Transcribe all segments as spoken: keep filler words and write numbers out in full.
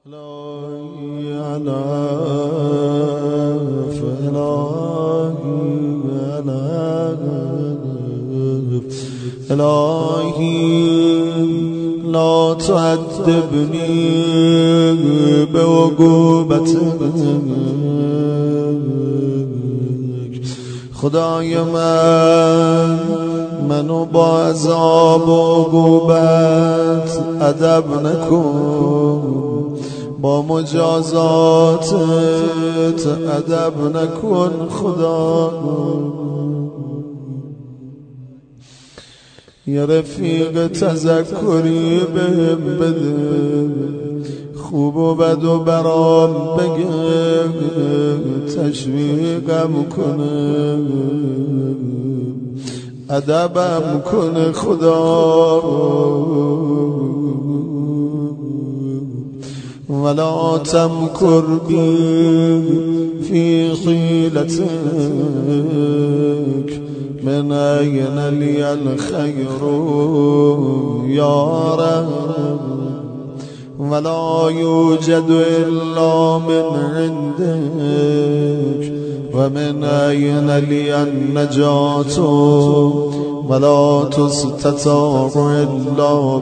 إلهي على فإلهي على إلهي لا تعذبني بعقوبتك خدای من منو با عذاب و عقوبت ادب نکن، با مجازاتت ادب نکن خدا. یه رفیق تذکری بهم بده، خوب و بد و برام بگه، تشویقم کنه، ادبم کنه خدا. ولا تمكر بي في حيلتك، من أين لي الخير يا رب، ولا يوجد إلا من عندك، ومن أين لي النجاة ولا تستطاع إلا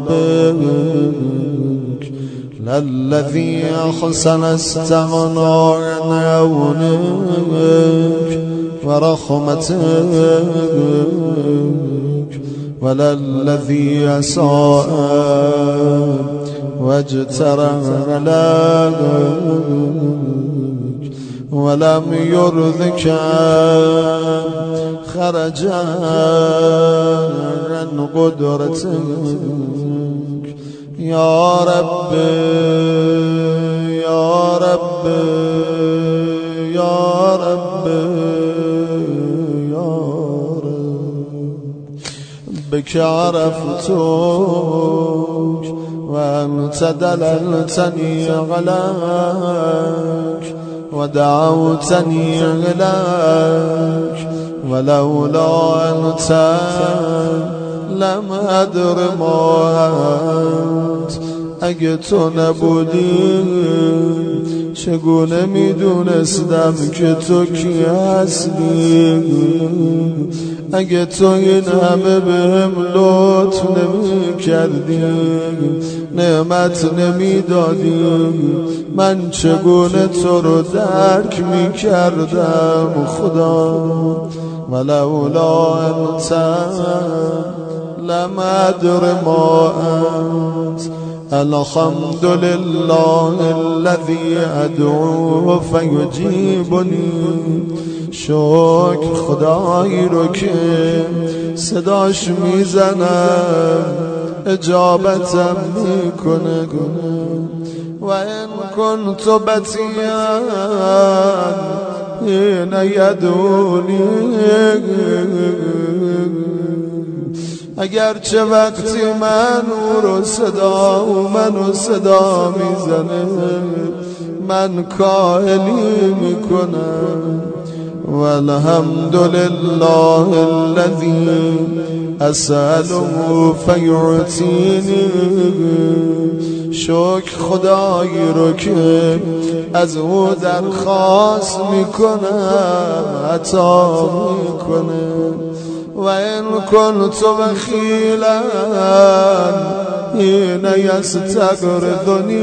بك. الذي أحسن استغنى عن عونك ورحمتك، ولا الذي أساء واجترى لك ولم يرضك خرج عن قدرتك. يا رب يا رب يا رب يا رب، بك عرفتك وأنت دللتني عليك ودعوتني إليك، ولولا أنت لم أدر ما أنت. اگه تو نبودی چگونه میدونستم که تو کی هستی؟ اگه تو این همه بهم لطف نمی کردی، نعمت نمی دادی، من چگونه تو رو درک می کردم خدا؟ ولولا انت لم ادر ما انت. الحمد لله الذي ادعو فيجيبني. شکر خدایی رو که صداش میزنم اجابتم میکنه. و این كنت بتيا حين يدعوني، اگر چه وقتی من او رو صدا و منو صدا میزنه من کائلی میکنم. والحمد لله الذي اسأله فيعطيني. شکر خدایی رو که از او درخواست میکنم عطا میکنه. و این كنت بخیلا حين یستغرضنی،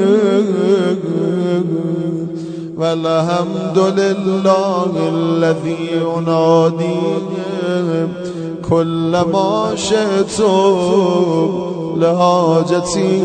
والحمد لله الذي ينادي كل ما شئت لحاجتي.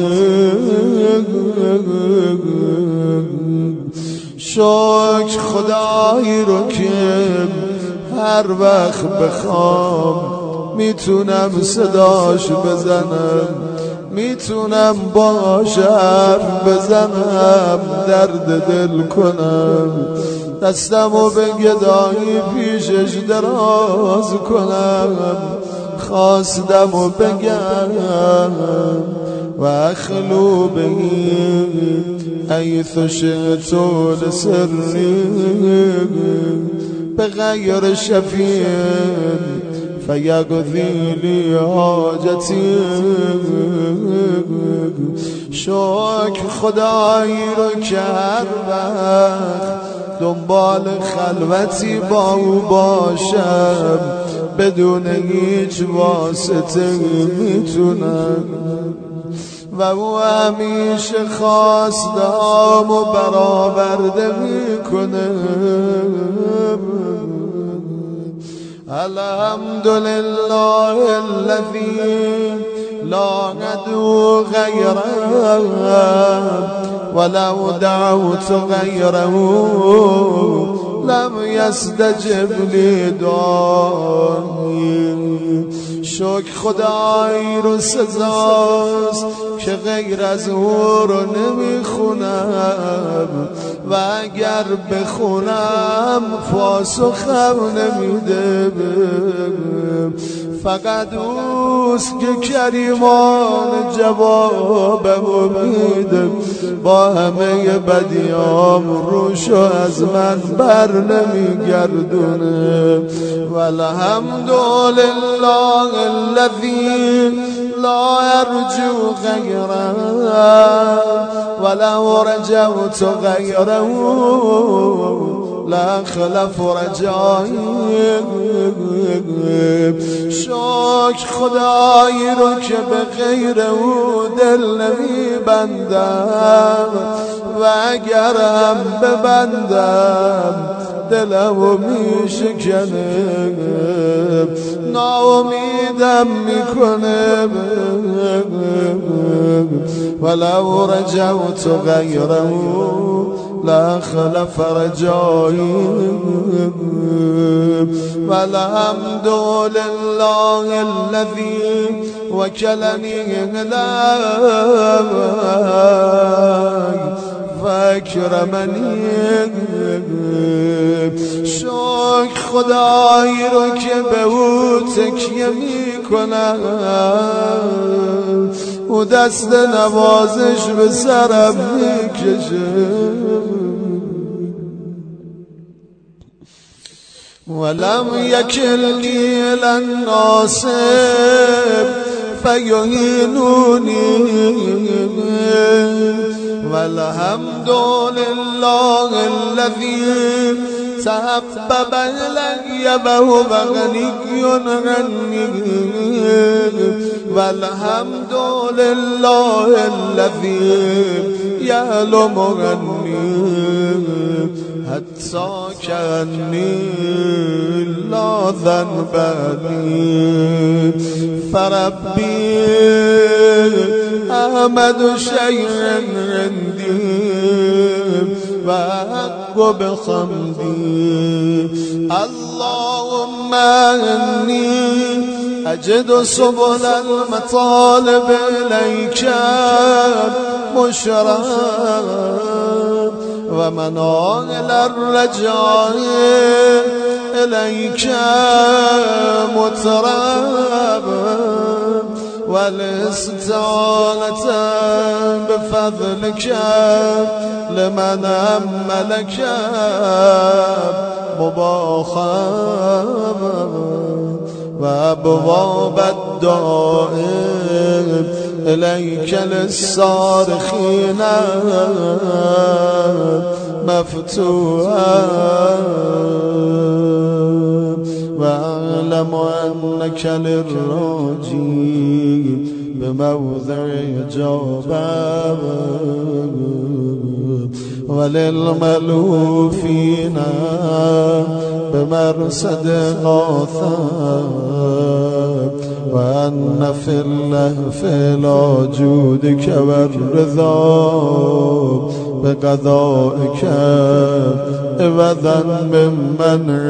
شکر خدایی رو که هر وقت بخوام میتونم صداش بزنم، میتونم باش حرف بزنم، درد دل کنم، دستمو به گدایی پیشش دراز کنم، خواستمو بگم و اخلو بهی حیث شئت لسری بغیر شفیع فیقضی لی حاجتی. شکر خدایی رو که هر وقت دنبال خلوتی با او باشم بدون هیچ واسطه میتونم و او همیشه خواسته‌هامو برآورده میکنه. الحمدلله الذی لا ندعو غیره ولو دعوت غیره لم یستجب لی دعایی. شکر خدایی رو سزاست که غیر از او رو نمیخونم و اگر بخونم پاسخم نمیده. فقط اوست که کریمان جوابمو میده. با همه بدیام روشو از من بر نمیگردونه. والحمدلله الذی لا ارجو غیره ولو رجوت غیره لا خلف رجایی. شکر خدایی رو که به غیر او دل نمی بندم و اگرم ببندم دلمو می شکنه ناامیدم میکنه. ولو رجوت غیره لا خلف رجایی. والحمد لله الذي وكلني إليه فاکرمنی. شکر خدایی رو که به او تکیه میکنم او دست نوازش به سرم میکشه. ولم یکلنی الی الناس فیهینونی. والحمد لله الذي تحبب إلي وهو غني عني. والحمد لله الذي يعلم عني حتى كأني لا ذنب لي. فربي أحمد شيئا عندي وأحق بحمدي. اللهم إني أجد سبل المطالب إليك مشرا ومناهل الرجاء إليك مترابا والاستعانة بفضلك لمن أملك مباحا وأبواب الدائم إليك للصارخين مفتوحا. وأعلم أنك للراجي بموضع إجابة وللملوفين بمرصد آثار. وأن في اللهف لا جودك والرضا بقضائك عوضا من منع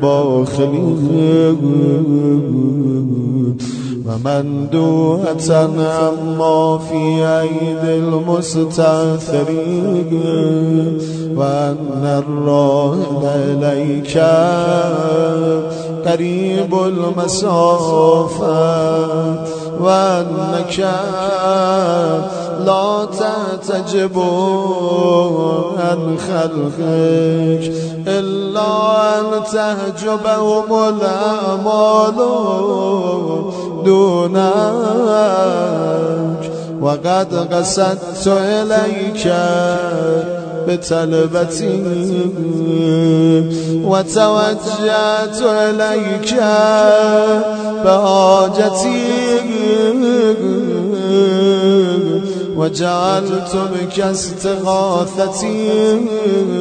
الباخلين. ومندوحة عما في أيدي المستعثرين. وأن الراحل إليك قريب المسافة. وأنك لا تعتجب عن خلقك إلا أن تحجبهم الأعمال دونك. وقد قصدت إليك بطلبتي وتوجهت إليك بحاجتي وجعلت بك استغاثتي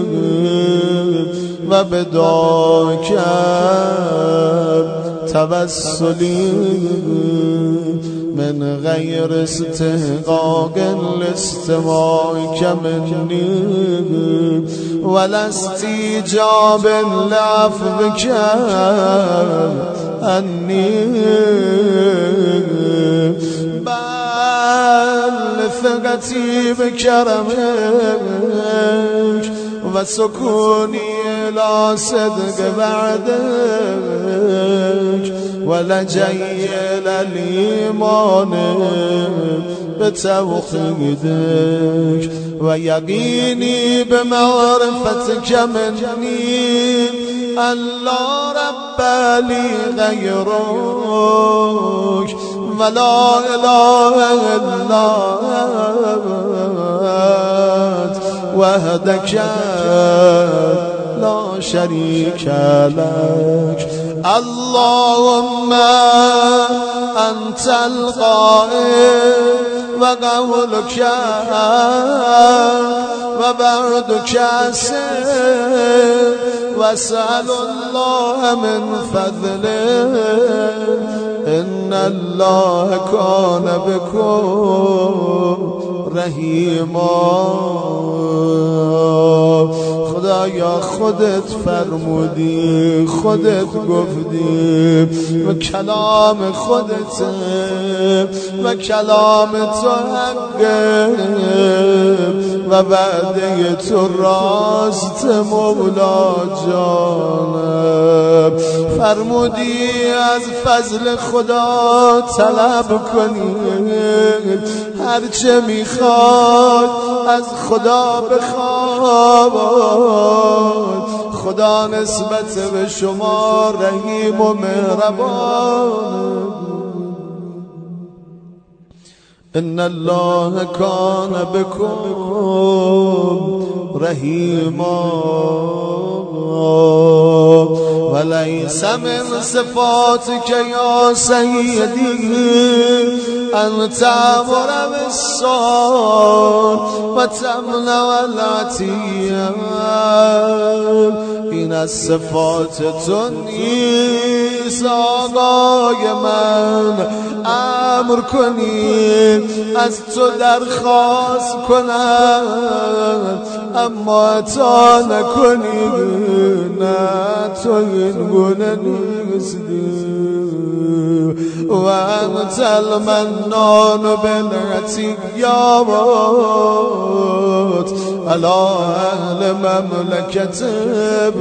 وبدعاك توسلي من غير استحقاق لاستماعك مني ولا استجاب لعفوك عني بل ثقتي بكرمك وسكوني إلى صدق بعدك ولجي إلى الإيمان بتوحيدك ويقيني بمعرفتك مني أن لا رب لي غيرك ولا إله إلا أنت وحدك لا شريك لك اللهم أنت القائل وقولك وبعدك السر واسأل الله من فضله إن الله كان بكم رحیما. خدایا خودت فرمودی، خودت گفتی و کلام خودت و کلام تو حقه و وعده تو راست مولا جانم. فرمودی از فضل خدا طلب کنید، هرچه میخواد از خدا بخواد. خدا نسبت به شما رحیم و مهربان. ان الله کان بكم رحیما وليس من صفاتك يا سيدي أن تأمر بالصال وتمنع العطية. این از صفات تو نیست آقای من. امر کنی از تو درخواست کنم اما عطا نکنی، نه تو این گونه نیستی. و انت المنان بالعطیات علی اهل مملکتک.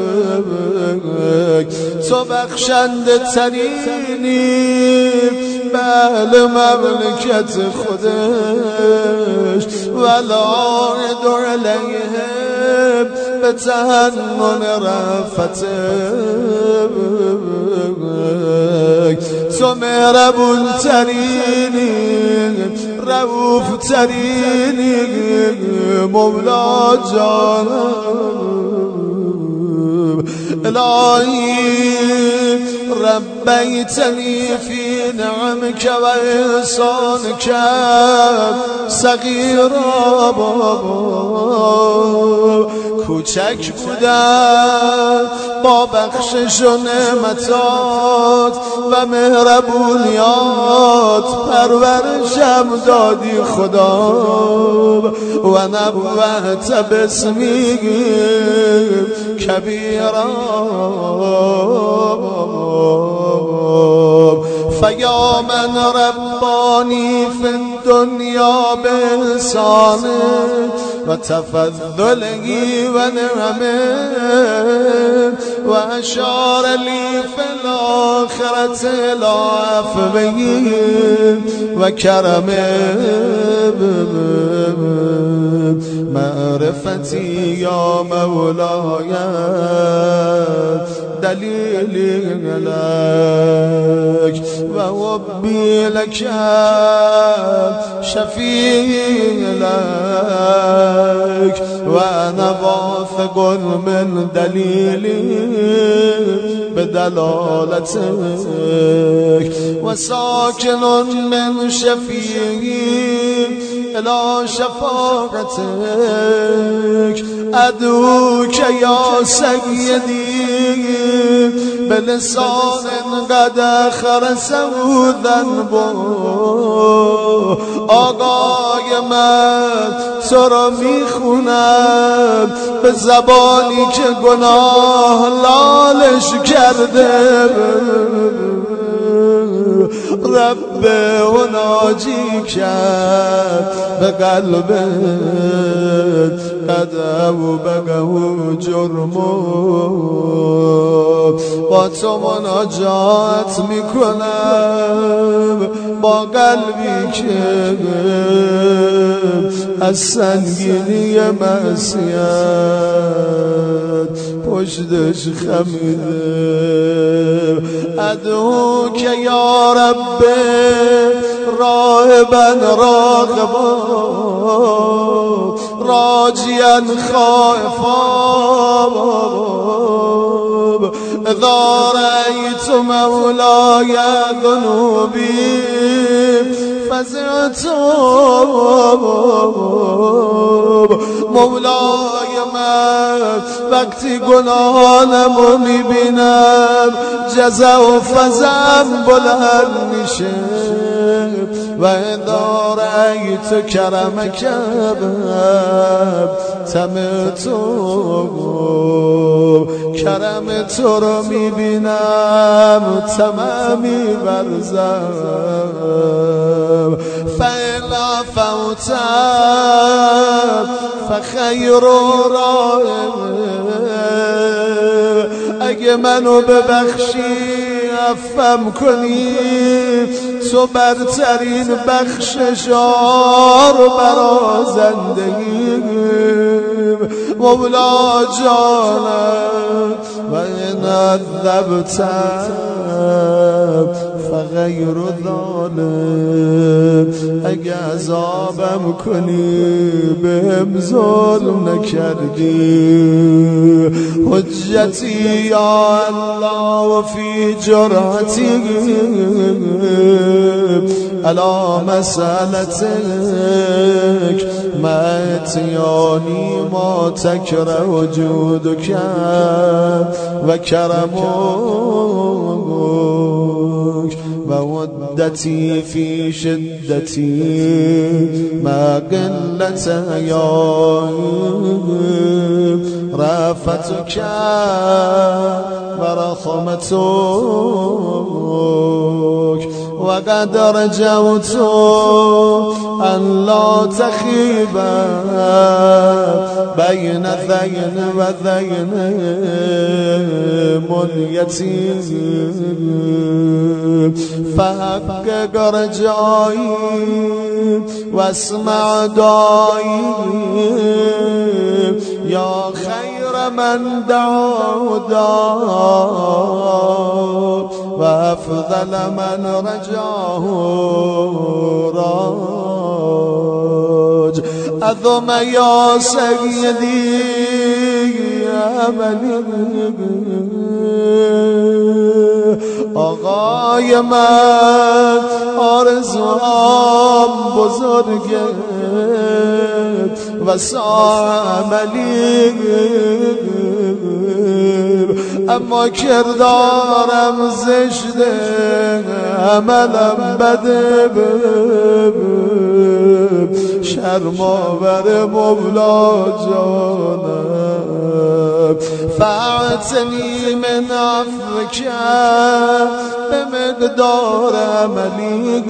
تو بخشنده ترینی به اهل مملکت خودش ولا ندع علیهم به تحنن رفتک. تو مهربون ترینی، رؤوف ترینی مولا جانم. الهی ربیتنی فی نعمك و احسانك صغیرا. کوچک بودم با بخشش و نعمتات و مهربونیات پرورشم دادی خدا. و نبوت باسمی کبیرا فیا من ربانی فی الدنیا بإحسانه و تفضله و نعمه و اشار لی فی الاخرة الی عفوه و کرمه. معرفتي يا مولاي دليلي لك وحبي لك شفيعي لك وأنا واثق من دليلي بدلالتك وساكن من شفيعي إلى شفاعتك أدعوك يا سيدي بلسان قد خرسه ذنبه آقای من تو را میخونم به زبانی که گناه لالش کرده رب و ناجی کرد به قلبت قدم و بگه و جرمو با تو مناجات میکنم با قلبی که از سنگینی معصیت پشتش خمیده ادعو که یا رب راهبا راغبا راجیا خائفا اذا رأيت مولاي ذنوبي فزعت مولای من وقتی گناهانمو میبینم جزا و فزم بلند میشه و اذا رأیت کرمک تمتو کرم تو رو میبینم تمامی برزم فإلا فوتم فخیر رائم اگه منو ببخشی عفم کنی تو برترین بخششار برا زندگیم مولا جانم و این عذبتم فغیر ظالم اگه عذابم کنی بهم ظلم نکردی حجتی یا الله و فی جرعتی علی مسألتک ما اتیانی ما تکره وجودک و کرمک و ودتی فی شدتی ما قلت حیایی رفتک و رحمتک وقد رجوت أن لا تخيب بين ذين وذين منيتي فحقق رجائي واسمع دعائي يا خير من دعا دعا وأفضل من رجاه راج أذم يا سيدي يا مليك آقای من آرزوام بزرگه و ساعملی اما کردارم زشته عملم بده شرماور مولا جانم فاعتنی من عفوک به مقدار عملی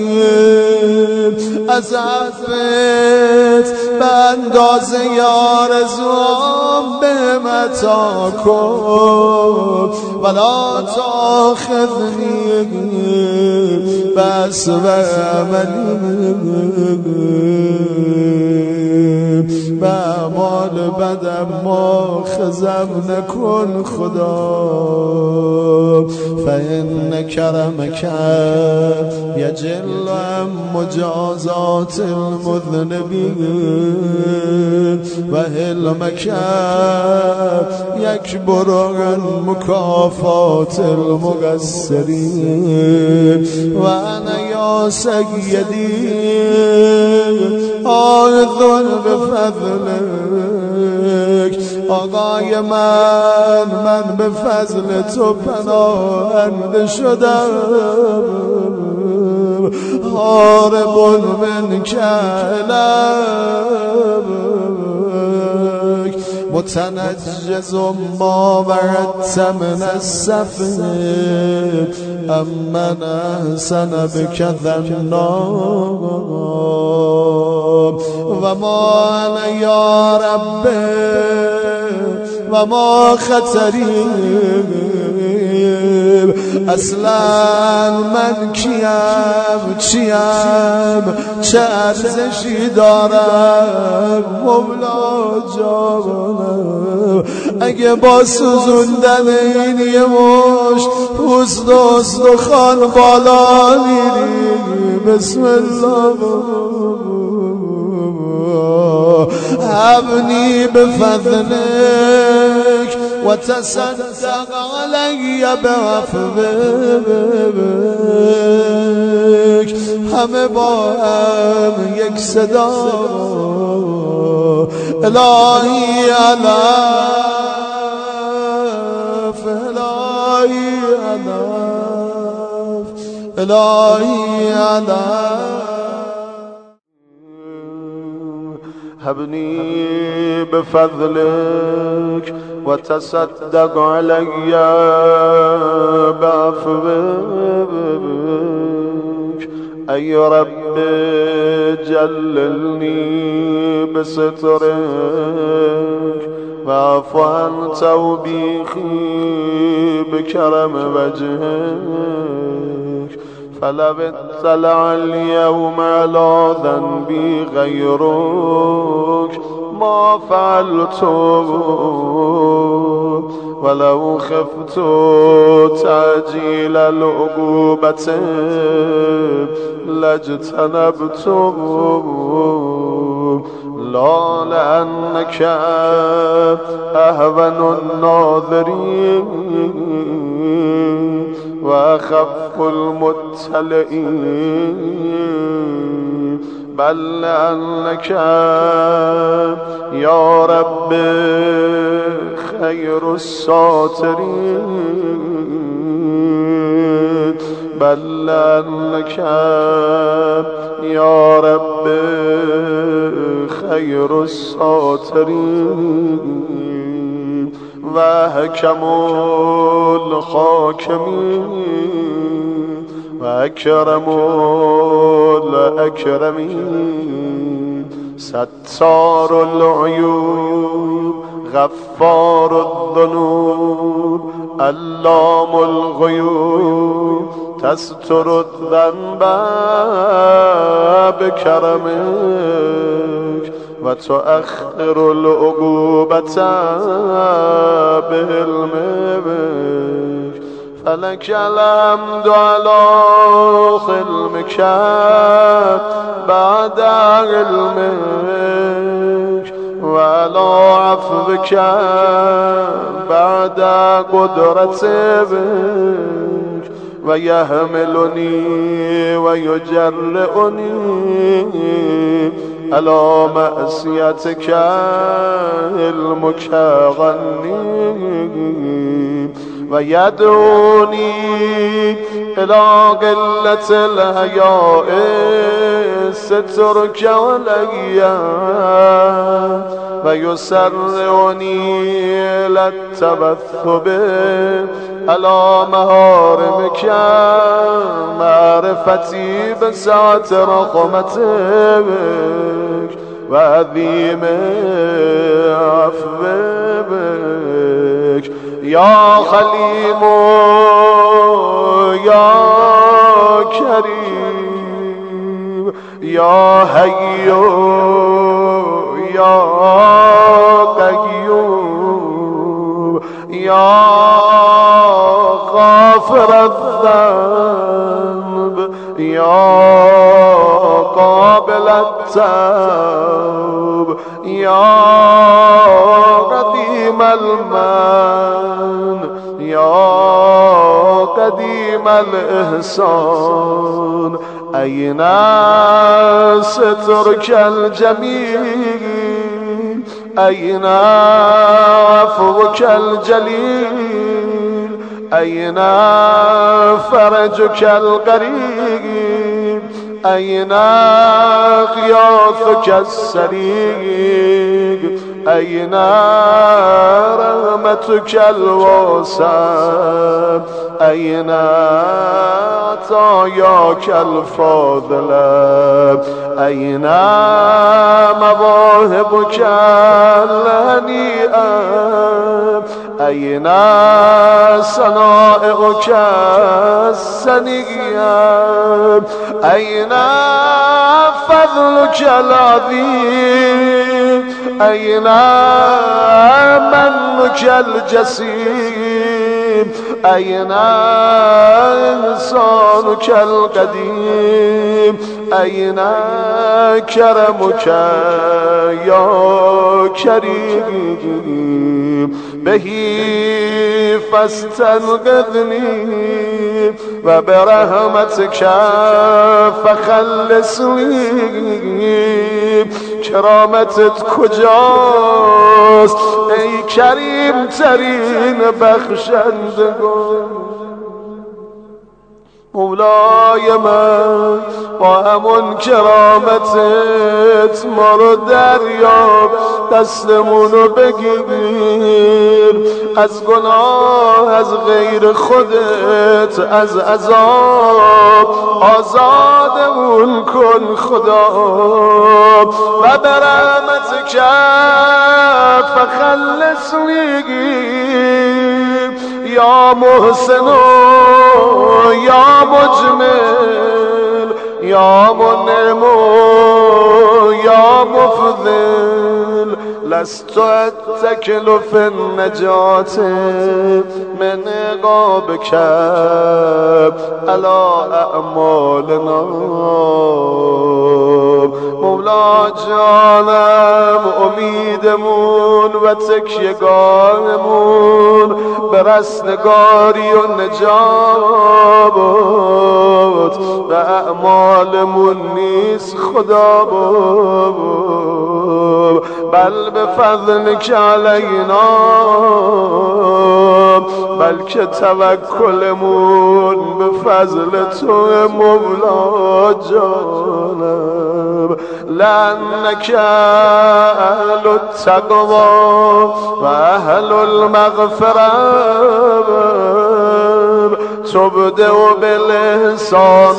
از عفوت به اندازه آرزوام به متا کن ولا تاخذنی بس و عملی به اعمال بدم مؤاخذم نکن خدا. فإن کرمک یجل عن مجازات المذنبین و حلمک یکبر عن مکافات المقصرین. و انا یا سیدی آذن بفضلک، آقای من من به فضل تو پناهنده شدم. هارب من کلک متنجز ما وردت من السفه امن احسن بک ظنا. و ما انا یا رب و ما خطری، اصلا من کیم چیم چه ارزشی دارم مولا جانم. اگه با سوزوندن این یه مش پوست و استخوان بالا میری، بسم الله ابنی بفضلک و تصدق علی بعفوک. همه با هم یک صدا الهی علف الهی علف الهی علف. هبني بفضلك وتصدق علي بعفوك. أي رب جللني بسترك واعف عن توبيخي بكرم وجهك. فلو اطلع اليوم على ذنبي غيرك ما فعلته، ولو خفت تعجيل العقوبة لاجتنبته. لا لأنك أهون الناظرين وأخف المطلعين، بل لأنك يا رب خير الساترين، بل لأنك يا رب خير الساترين وحكم الحاكمين وأكرم الأكرمين. ستار العيوب غفار الذنوب علام الغيوب، تستر الذنب بكرمك وتؤخر العقوبة بعلمك. فلك الحمد على حلمك بعد علمك، وعلى عفوك بعد قدرتك، ويحملني ويجرئني على معصيتك علمك غني، ويدعوني إلى قلة الحياء سترك علي، ويسرعني إلى التبثب على مهارمك، معرفتي بسعة رحمتك وعظيم عفوك. يا خليم يا كريم يا حي يا المن یا قدیم الاحسان این سترک الجمیل این عفوک الجلیل این فرجک القریب این غیاثک السریع این رحمتک الواسع این عطایاک الفاضله این مواهبک الهنیئه این صنائعک السنیه این فضلک العظیم این منک الجسیم این احسانک القدیم این کرمک یا کریم بهی فاستنقذنی و برحمتک فخلصنی کرامتت کجاست ای کریم ترین بخشندگان مولای من با همون کرامتت ما رو دریاب دستمونو بگیر از گناه از غیر خودت از عذاب آزادمون کن خدا و برحمتک فخلصنی یا محسن یا مجمل یا منعم یا مفضل لست اتکل فی النجات من عقابک علی اعمالنا مولا جانم امیدمون و تکیهگاهمون به رستگاری و نجات و اعمالمون نیست خدا بل به فضلک علینا بلکه توکلمون به فضل تو مولا جانم لأنک اهل التقوی و اهل المغفرة تبدأ بالاحسان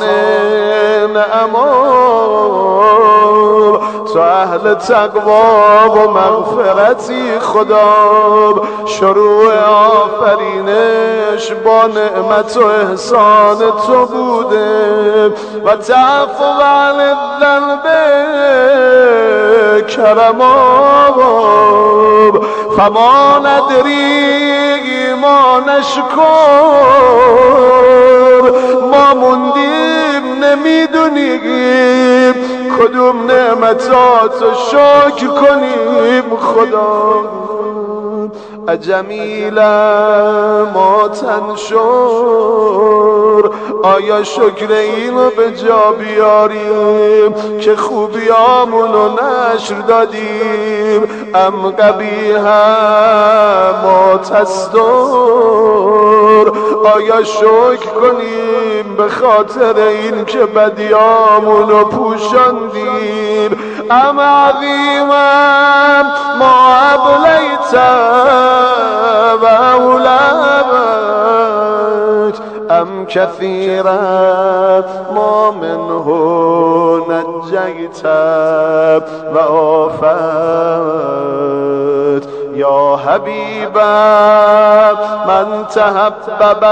نعمام تو اهل تقوا و مغفرتی خدا شروع آفرینش با نعمت و احسان تو بوده و تعفو عن الذنب کرماب فما ندری ما نشکر ما موندیم نمیدونیم کدوم نعمتات رو شکر کنیم خدا جمیلا ما تنشر آیا شکر اینو به جا بیاریم که خوبیامونو نشر دادیم ام قبیحا ما تستر آیا شکر کنیم به خاطر این که بدیامونو پوشاندیم ام عظیما ما ابلیتم و اولمت ام کثیرا ما منه نجیت و آفت یا حبیبا من تحبب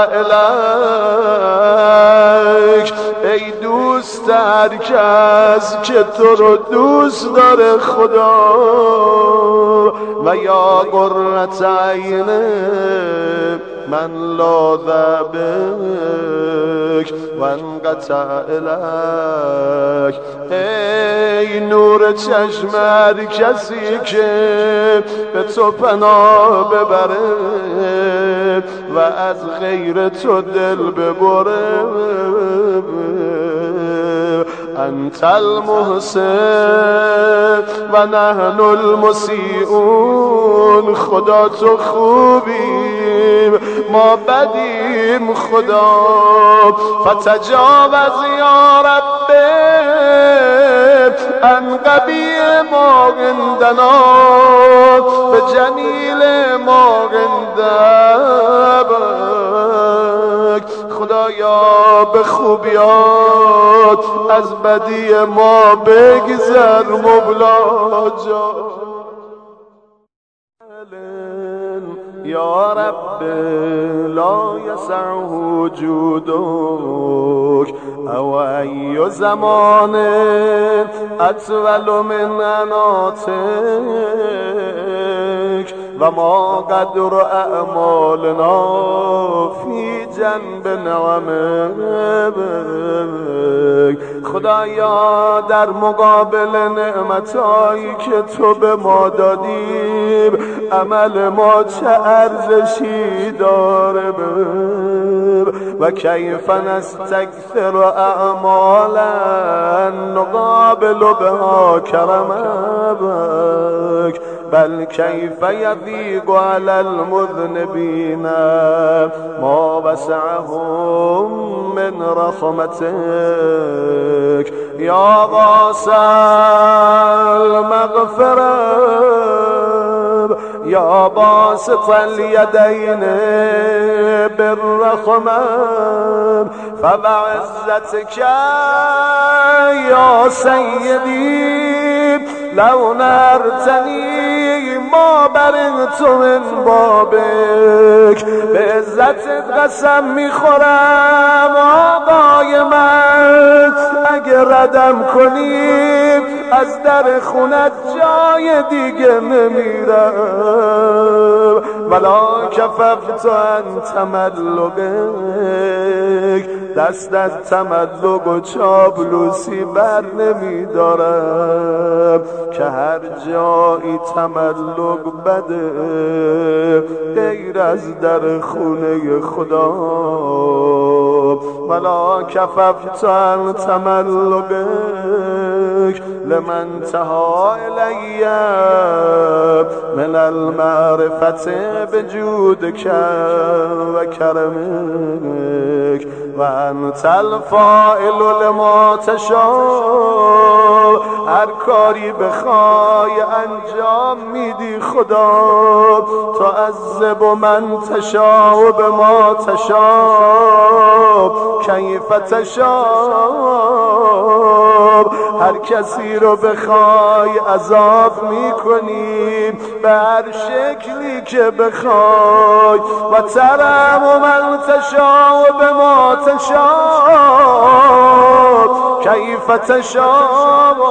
الیک ای دوست هر کس که تو رو دوست داره خدا و یا قرة عینه من لاذ بک و انقطع الک. ای نور چشم هر کسی که به تو پناه ببره و از غیر تو دل ببره. انت المحسن و نحن المسیئون. خدا تو خوبیم ما بدیم خدا. فتجاوز یا رب عن قبیح ما عندنا به جمیل ما عندك. خدایا به خوبیات از بدی ما بگذر مولا جان. یا رب لا یسعه جودک او ای زمان اطول من عناتک و ما قدر اعمالنا فی جنب نعمک. خدایا در مقابل نعمتایی که تو به ما دادیم عمل ما چه ارزشی داره و کیف نستکثر اعمالا نقابل بها کرمک. بل کیف یضیق علی المذنبین ما وسعهم من رحمتک. یا واسع المغفرة یا باسط الیدین بالرحمة فبعزتک یا سیدی لو نرتنی ما برئت من بابک. به عزتت قسم میخورم آقای من اگه ردم کنی از در خونت جای دیگه نمیرم. ولا کففت عن تملقک. دست از تملق و چاپلوسی بر نمیدارم که هر جایی تملق بده غیر از در خونه خدا. ولا کففت عن تملقک لمن تها الی من المعرفت بجودک و کرمک و انت الفاعل لما تشاء. هر کاری بخوای انجام میدی خدا. تعذب من تشاء به ما تشاء کیف تشاء. هر کسی رو بخوای عذاب میکنی به هر شکلی که بخوای. و ترحم من تشاء به ما تشاء کیف تشاء.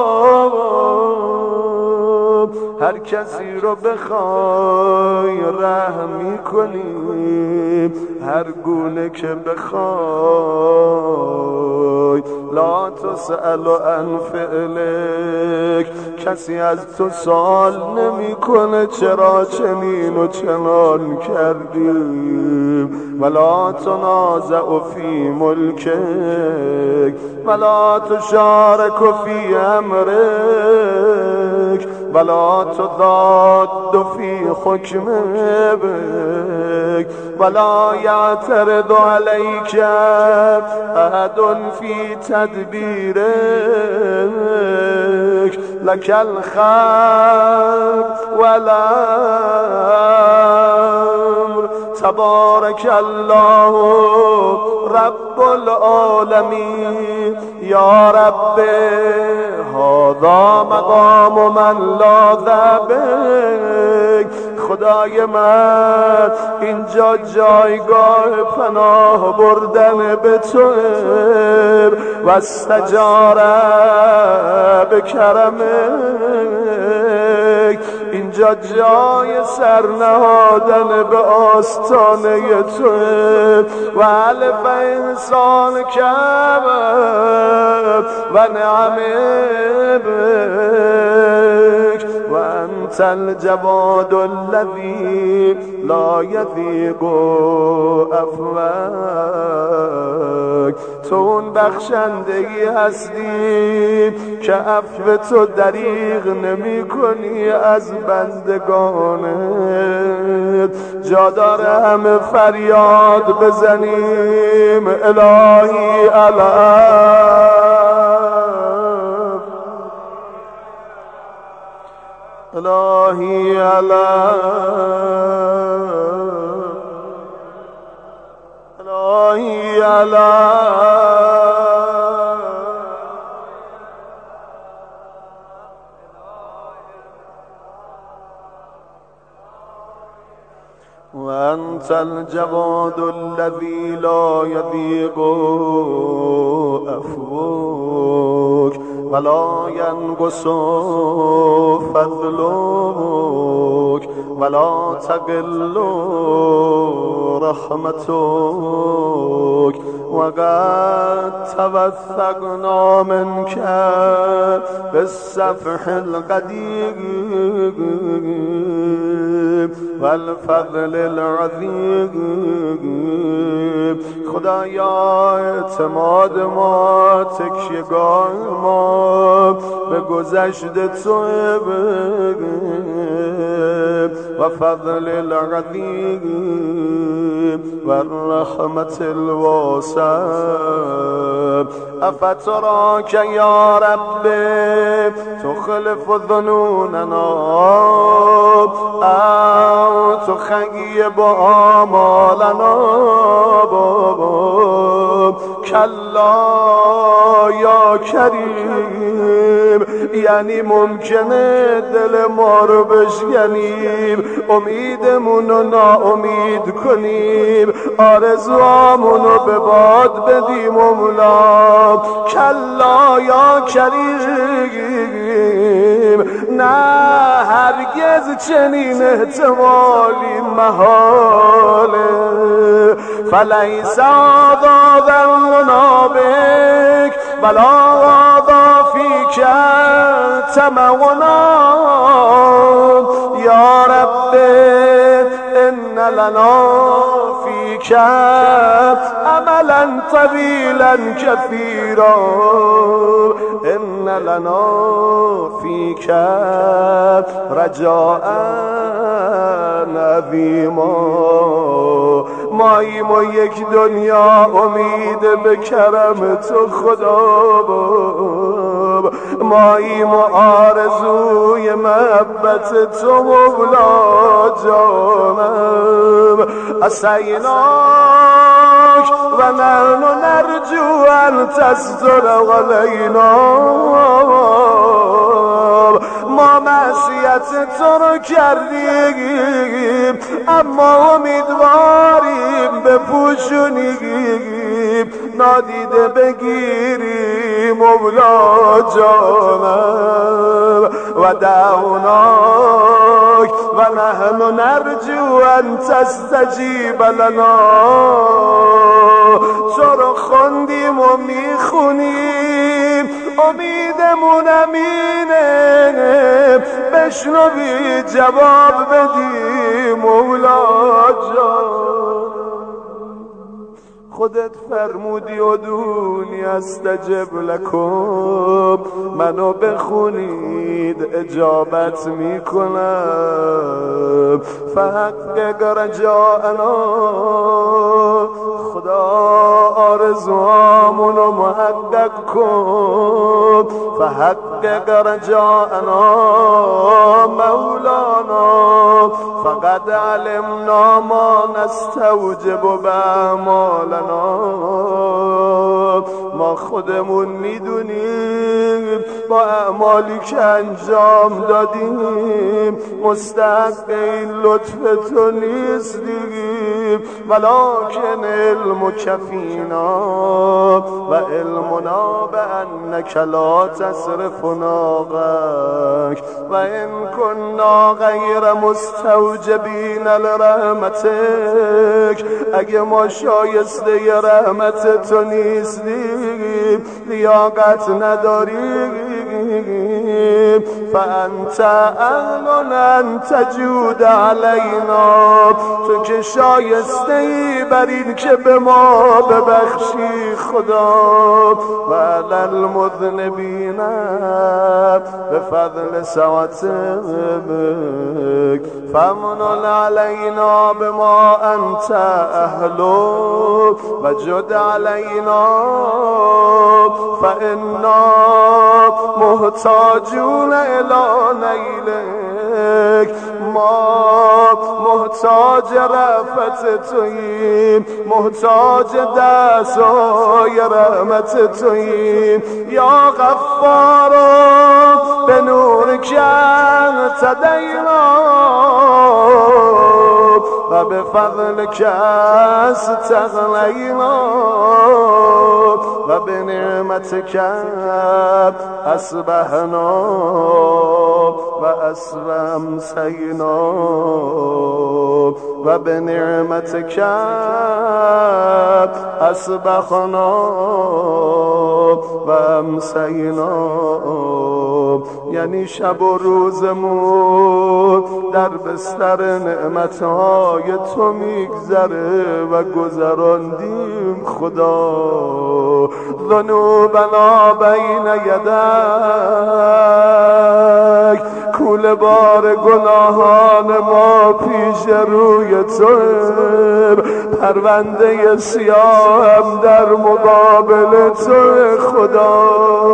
هر کسی رو بخوای رحم میکنی هر گونه که بخوای. لا تسأل عن فعلک. کسی از تو سوال نمیکنه چرا چنین و چنان کردی. ولا تنازع فی ملکک ولا تشارک فی امرک ولا تضاد فی حکمک ولا یعترض علیک احد فی تدبیرک. لک الخلق والامر تبارک الله رب العالمین. یا رب هذا مقام من لاذ بک. خدای من اینجا جایگاه پناه بردن به تو و استجاره به کرمک. اینجا اینجا جای سرنهادن به آستانه توه و الف انسان کبر و نعمه بک و انت الجواد الذی لا یذیق افواک. تو اون بخشندگی هستی که عفو تو دریغ نمی کنی از بندگانت. جا داره همه فریاد بزنیم الهی علم، الهی علم، الهی علم. وأنت الجواد الذي لا يضيق عفوك ولا ينقص فضلك ولا تقل رحمتك وقد توثقنا منك بالسفح القديم والفضل العظیم. خدایا اعتماد ما، تکیهگاه ما به گذشته تو و فضل العظیم و رحمت الواسع. افتراک یا رب تخلف ظنوننا او تخیب آمالنا کلا یا کریم. یعنی ممکنه دل ما رو بشکنیم، امیدمون رو ناامید کنیم، آرزوامون به باد بدیم و مولا. کلا یا کریم، نه هرگز چنین احتمالی محاله. فلیس هذا ظننا بک بلا هذا فیک طمعنا یا رب ان لنا فیک املا طویلا کثیرا ان لنا فیک رجاء عظیما. ماییم و یک دنیا امید به کرم تو خدا باب، ماییم و آرزوی محبت تو مولا جانم. اسیناک و نحن نرجو ان تستر علینا. ما معصیت تو رو کردیم اما امیدواریم بپوشونیم، نادیده بگیریم مولا جانم. و دعوناک و نحن نرجو ان تستجیب لنا. تو رو خوندیم و میخونیم، امیدمون امینه، بشنوی جواب بدی مولا جان. خودت فرمودی ادعونی استجب لکم، منو بخونید اجابت میکنم. فحقق رجاءنا، خدا آرزوامونو محقق کن. فحقق رجاءنا مولانا فقد علمنا ما نستوجب بأعمالنا. ما خودمون میدونیم با اعمالی که انجام دادیم مستحق این لطف تو نیستیم، ولکن علم کفینا و علمنا بأنک لا تصرف ناقک و ان کنا غیر مستوجبین لرحمتک. اگه ما شایسته رحمت تو نیستیم، لیاقت نداریم، فانت اهل ان تجود علینا. تو که شایسته ای بر این که به ما ببخشی خدا. و علی المذنبین به فضل سعتک فمن علینا بما انت اهل و جد علینا فانا محتاجون الی نیلک. ما محتاج رحمت توییم، محتاج دستای رحمت توییم. یا غفار به نور که اهتدینا و به فضل که استغنینا و به نعمت که اصبحنا و امسینا و به نعمت که اصبحنا و امسینا. یعنی شب و روزمون در بستر نعمتهای تو میگذره و گذراندیم خدا. ذنوبنا بین یدک، کول بار گناهان ما پیش روی تو، پرونده سیاهم در مقابل تو خدا.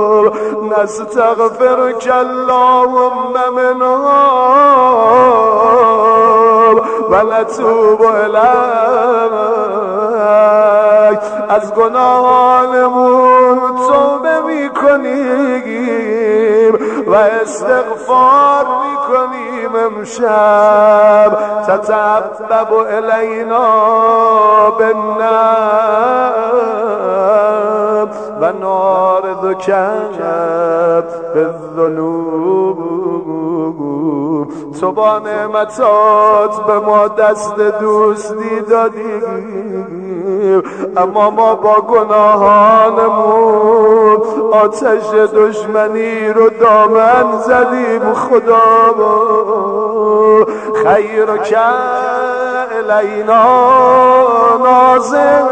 نستغفرک اللهم منها و نتوب الیک. از گناهانمون توبه میکنیم و استغفار میکنیم. امشب تتعبب الینا بالنعم و نارضک بالذنوب. تو با نعمتات به ما دست دوستی دادی، اما ما با گناهانمون آتش دشمنی رو دامن زدیم خدا. خیر که الینا نازل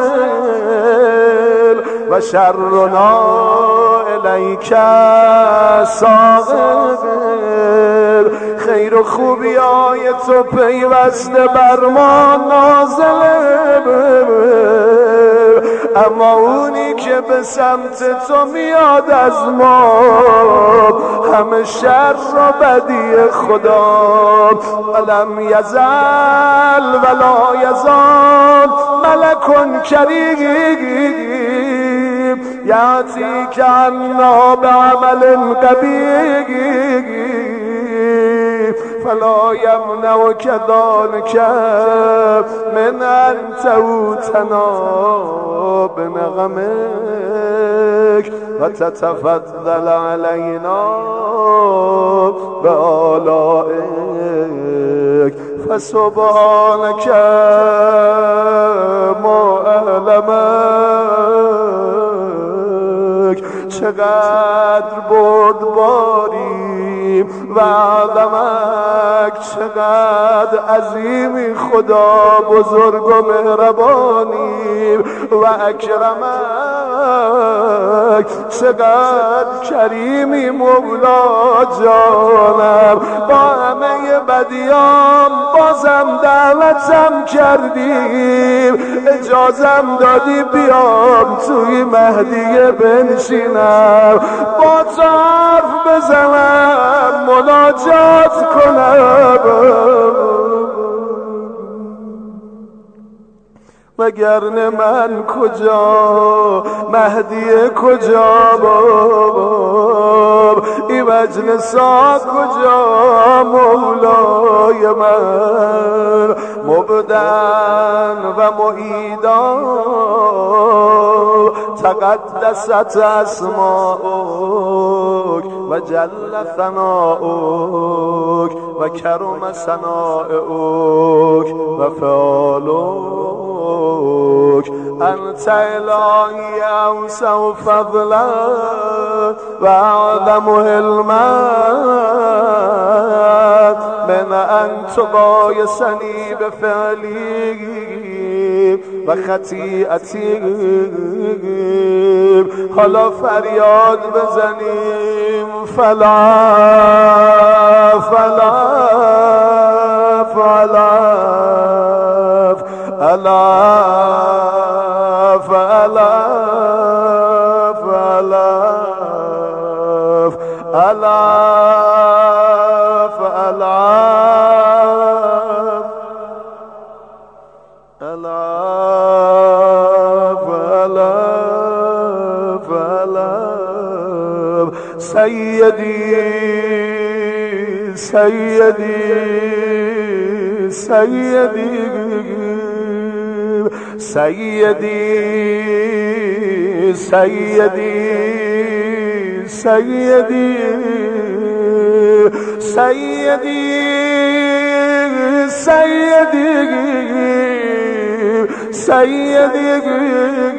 و شرنا الیک ساغر. خیر و خوبی های تو پیوسته بر ما نازله، اما اونی که به سمت تو میاد از ما همه شر و بدی خدا. ولم یزل ولا یزال ملک کریم یأتی کعنا بعمل قبیح فلا یمنعک ذلک من ان تعوتنا بنغمک و تتفضل علینا بآلائک. فسبحانک ما اعلمک. چقدر بردباری و عظمک، چقدر عظیمی خدا، بزرگ و مهربانی و اکرمک، چقدر کریمی مولا جانم. با همه بدیام بازم دعوتم کردیم، اجازم دادی بیام توی مهدیه بنشینم، با تو حرف بزنم، مناجات کنم. وگرنه من کجا، مهدی کجا باب، این مجلسا کجا مولای من، مبدن و معیدا تقدست اسماؤک و جل ثناؤک و کرم ثناؤک و فعالک، انت الهی اوسع فضلا و اعظم علما من ان تبایسنی بفعلی و خطیئتی. حالا فریاد بزنیم فلا فلا فلا فلا فلا فلا فلا سيدي سيدي سيدي سيدي سيدي سيدي سيدي سيدي سيدي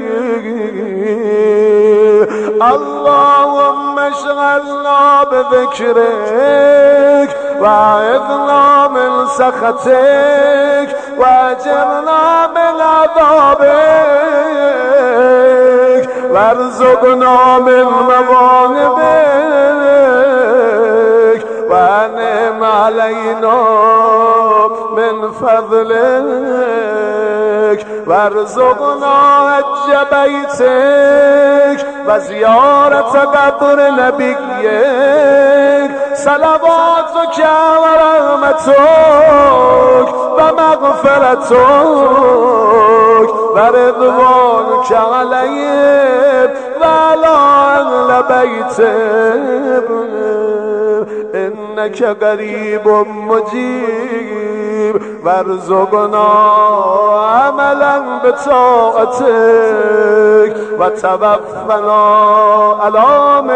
اللهم اشغلنا بذكرك واعذنا من سخطك واجرنا من عذابك وارزقنا من مواهبك وانعم علينا من فضلك وارزقنا حج بيتك وزيارة قبر نبيك صلواتك ورحمتك ومغفرتك ورضوانك عليهم وعلى أهل بيتك إنك قريب مجيب وارزقنا عملا بطاعتك وتوفنا على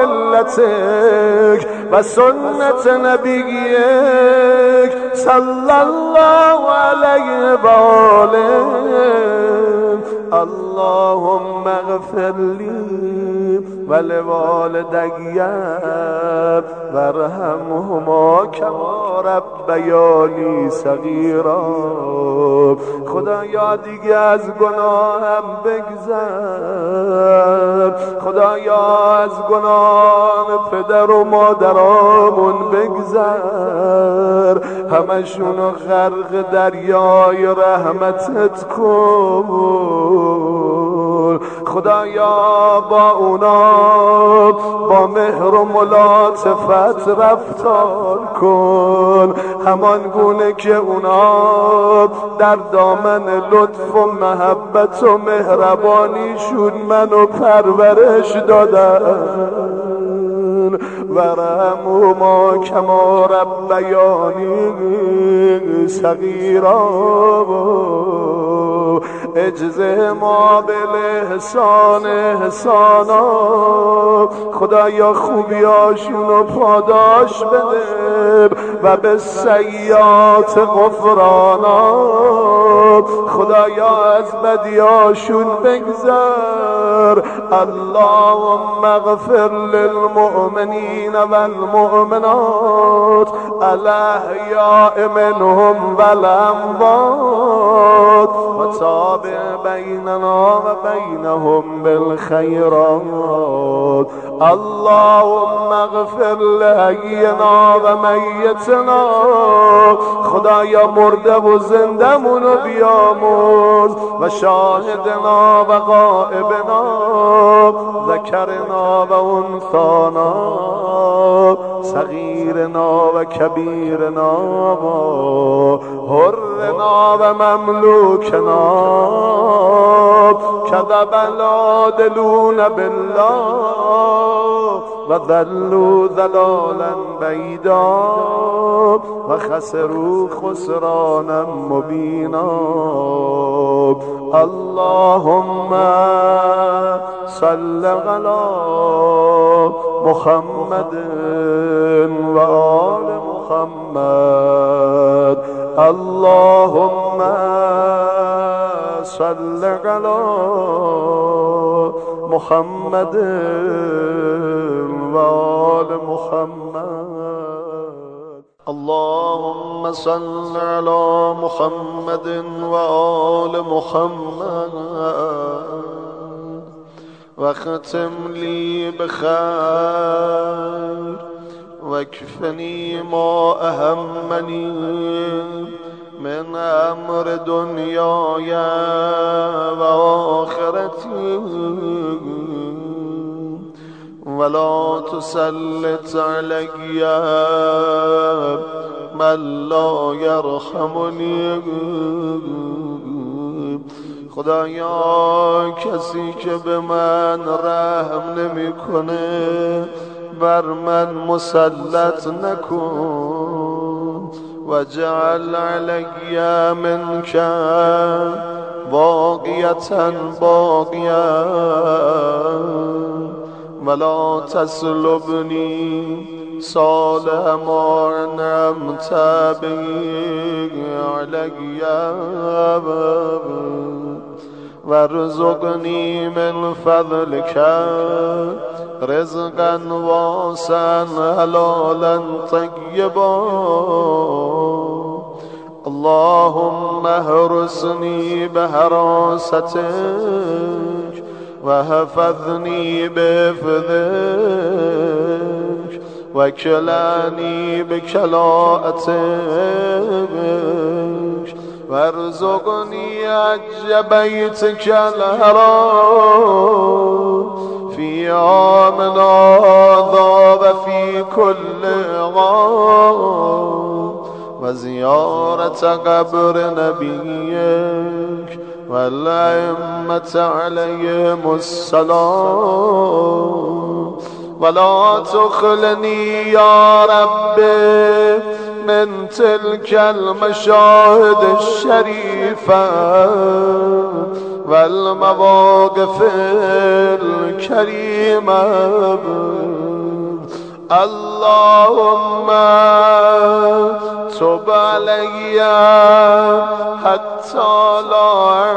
ملتك وسنة نبيك صلى الله عليه وآله. اللهم اغفر لي ولوالدي وارحمهما كما ربياني صغيرا. خدایا دیگه از گناهم بگذر، خدایا از گناه پدر و مادرامون بگذر، همشونو غرق دریای رحمتت کن. خدایا با اونا با مهر و ملاطفت رفتار کن، همان گونه که اونا در دامن لطف و محبت و مهربانیشون منو پرورش دادن. ورحمهما کما ربیانی صغیرا اجزه ما بالاحسان احسانا. خدایا خوبیاشونو پاداش بده و به سیئات غفرانا. خدایا از بدیاشون بگذر. اللهم اغفر للمؤمنین والمؤمنات الاحیاء منهم والاموات وتابع بیننا و بینهم بالخیرات. اللهم اغفر لحینا و میتنا. خدایا مرده و زنده منو بیامرز و شاهدنا و غائبنا ذکرنا و انثانا صغیرنا و کبیرنا و حرنا و مملوكنا كذب العادلون بالله وذلوا ذلالا بعيدا وخسروا خسرانا مبينا. اللهم صل على محمد وآل محمد. اللهم صل على محمد وآل محمد. اللهم صل على محمد وآل محمد واختم لي بخير واكفني ما أهمني من أمر دنياي وآخرتي ولا تسلط علي من لا يرحمني. خدایا کسی که به من رحم نمیکنه بر من مسلط نکن. وجعل علی منک باقیة باقیة ولا تسلبنی صالح ما انعمت به علی وارزقنی من فضلک رزقا واسعا حلالا طیبا. اللهم احرسني بحراستك وحفظني بحفظك وكلاني بكلاءتك وارزقني حج بيتك الحرام في عام هذا وفي كل عام وزيارة قبر نبيك والأئمة عليهم السلام. ولا تخلني يا رب من تلك المشاهد الشريفة والمواقف الكريمة. اللهم تب علي حتى لا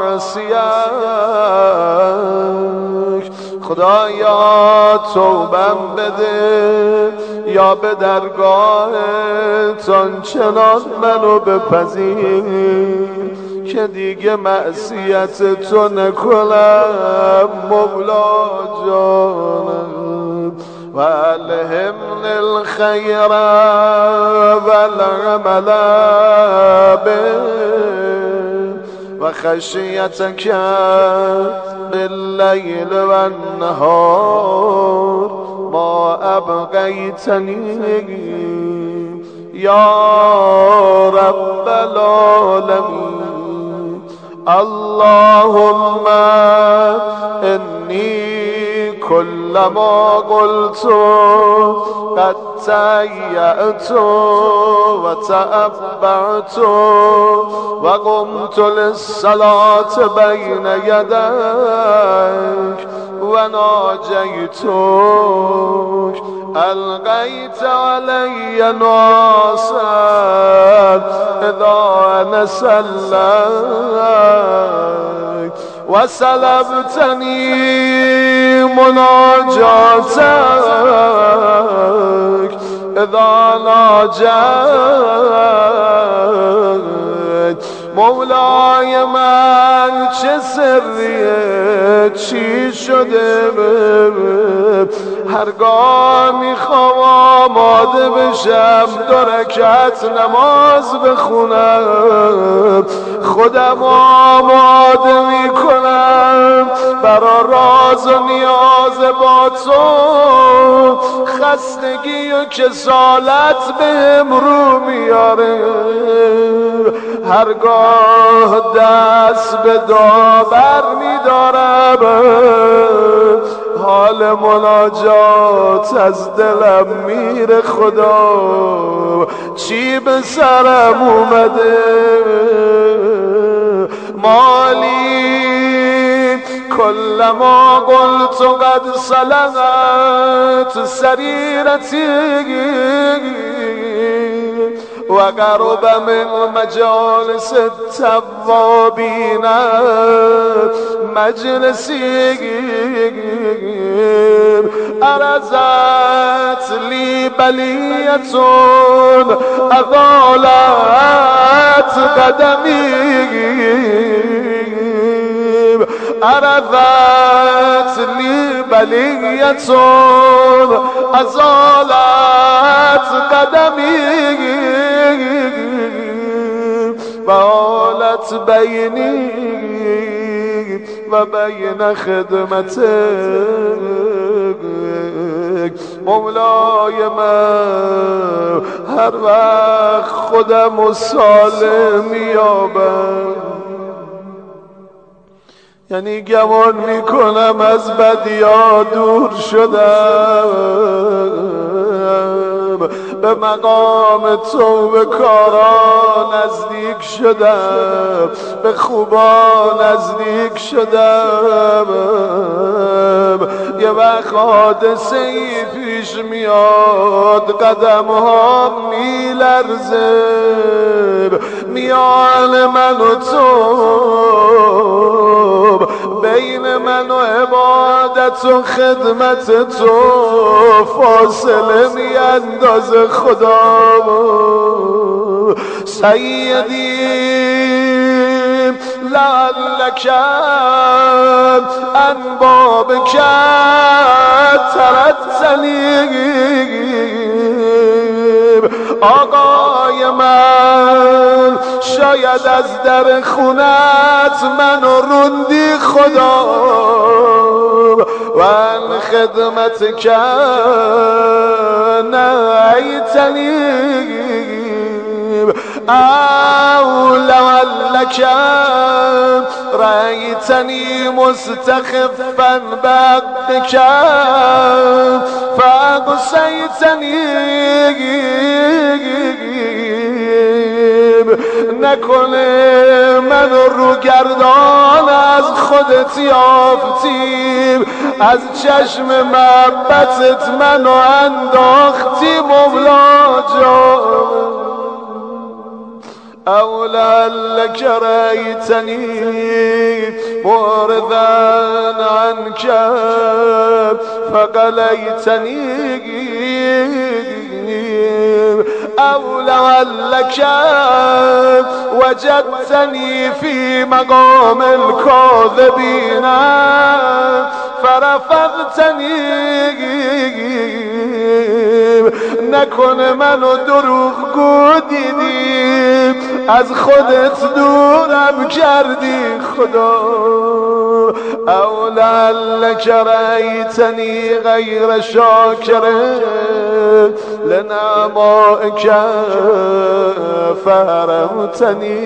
أعصيك. خدایا توبم بده یا به درگاهت آنچنان منو بپذیر که دیگه معصیت تو نکنم مولا جانم. و الهمنی الخیر والعمل به و خشیتک باللیل و النهار ما ابقیتنی یا رب العالمین. اللهم انی كلما قلت قد تهيأت وتأبعت وقمت للصلاة بين يديك وناجيتك ألقيت علي ناصا إذا أنا سليت وسلبتني مناجاتك إذا ناجيت. مولای من چه سریه چی شده هرگاه میخوام آماده بشم دو رکعت نماز بخونم خودم آماده میکنم برا راز و نیاز با تو خستگی و کسالت بهم رو میاره، هرگاه دست به داور میدارم حال مناجات از دلم میره. خدا چی به سرم اومده، مالی كلما قلت قد صلغت سريرتي وقرب من مجالس التوابين مجلسي أرزت لي بلية أضالت قدمي عرفت لي بلية أزالت قدمي وحالت بيني وبين خدمتك مولای من. هر وقت خودم و سالم یابم، یعنی گمان میکنم از بدیا دور شدم، به مقام توبه کارا نزدیک شدم، به خوبا نزدیک شدم. یه وقت حادثه ای پیش میاد، قدم ها میلرزه میان من و تو، بین من و عبادت و خدمت تو فاصله میاندازه. خدا سیدی لعلک ان بابک ترتنی، آقای من شاید از در خونت منو روندی خدا، و ان خدمت که نهیتنی او لعلک رأیتنی مستخفا بعدک فاقصیتنی، نکنه منو رو گردان از خودت یافتیم، از چشم محبتت منو انداختی مولا جان. او لعلک رأیتنی معرضا عنک فقلیتنی، او لعلک وجدتنی فی مقام الكاذبین فرفضتنی، نکنه منو دروغگو دیدی از خودت دورم کردی خدا. او لعلک رأیتنی غیر شاکر لنعمائک فحرمتنی،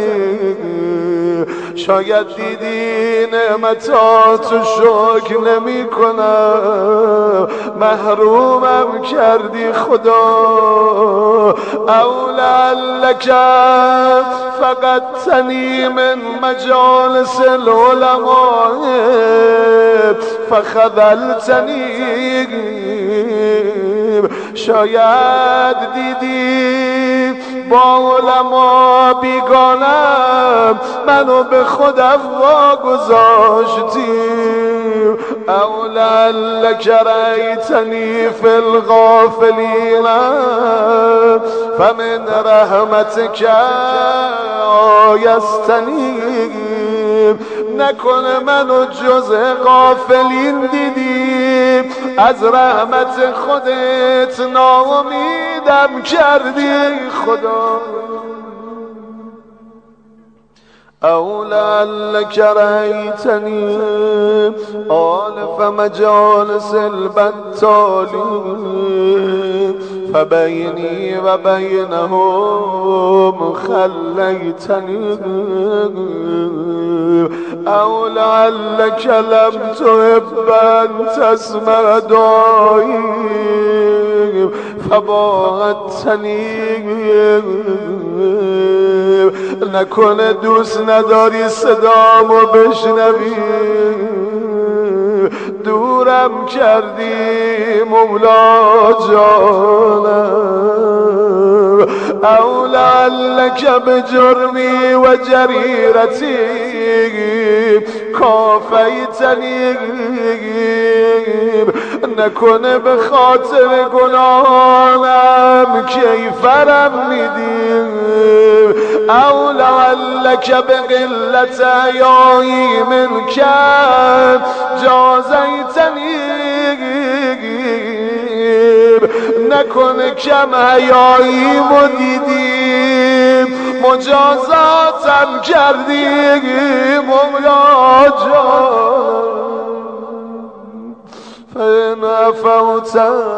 شاید دیدی نعمتاتو شکر نمی کنم محرومم کردی خدا. او لعلک فقدتنی من مجالس العلماء فخذلتنی، شاید دیدی با علما بیگانم منو به خودم واگذاشتی. او لعلک رأیتنی فی الغافلین فمن رحمتک آیستنی، نکنه منو جز غافلین دیدی از رحمت خودت ناامیدم کردی خدا. أو لعلك رأيتني آلف مجالس البتالين فبيني وبينهم خليتني أو لعلك لم تحب أن تسمع دعائي فباعدتني نکنه دوست نداری صدامو بشنوی دورم کردی مولا جانم او لعلک بجرمی و جریرتی کافیتنی نکنه به خاطر گناهانم کیفرم میدی او لعلک بقلت حیایی منک جازیتنی نکنه کم حیایی مدیدی مجازاتم کردی مولا جان فإن عفوت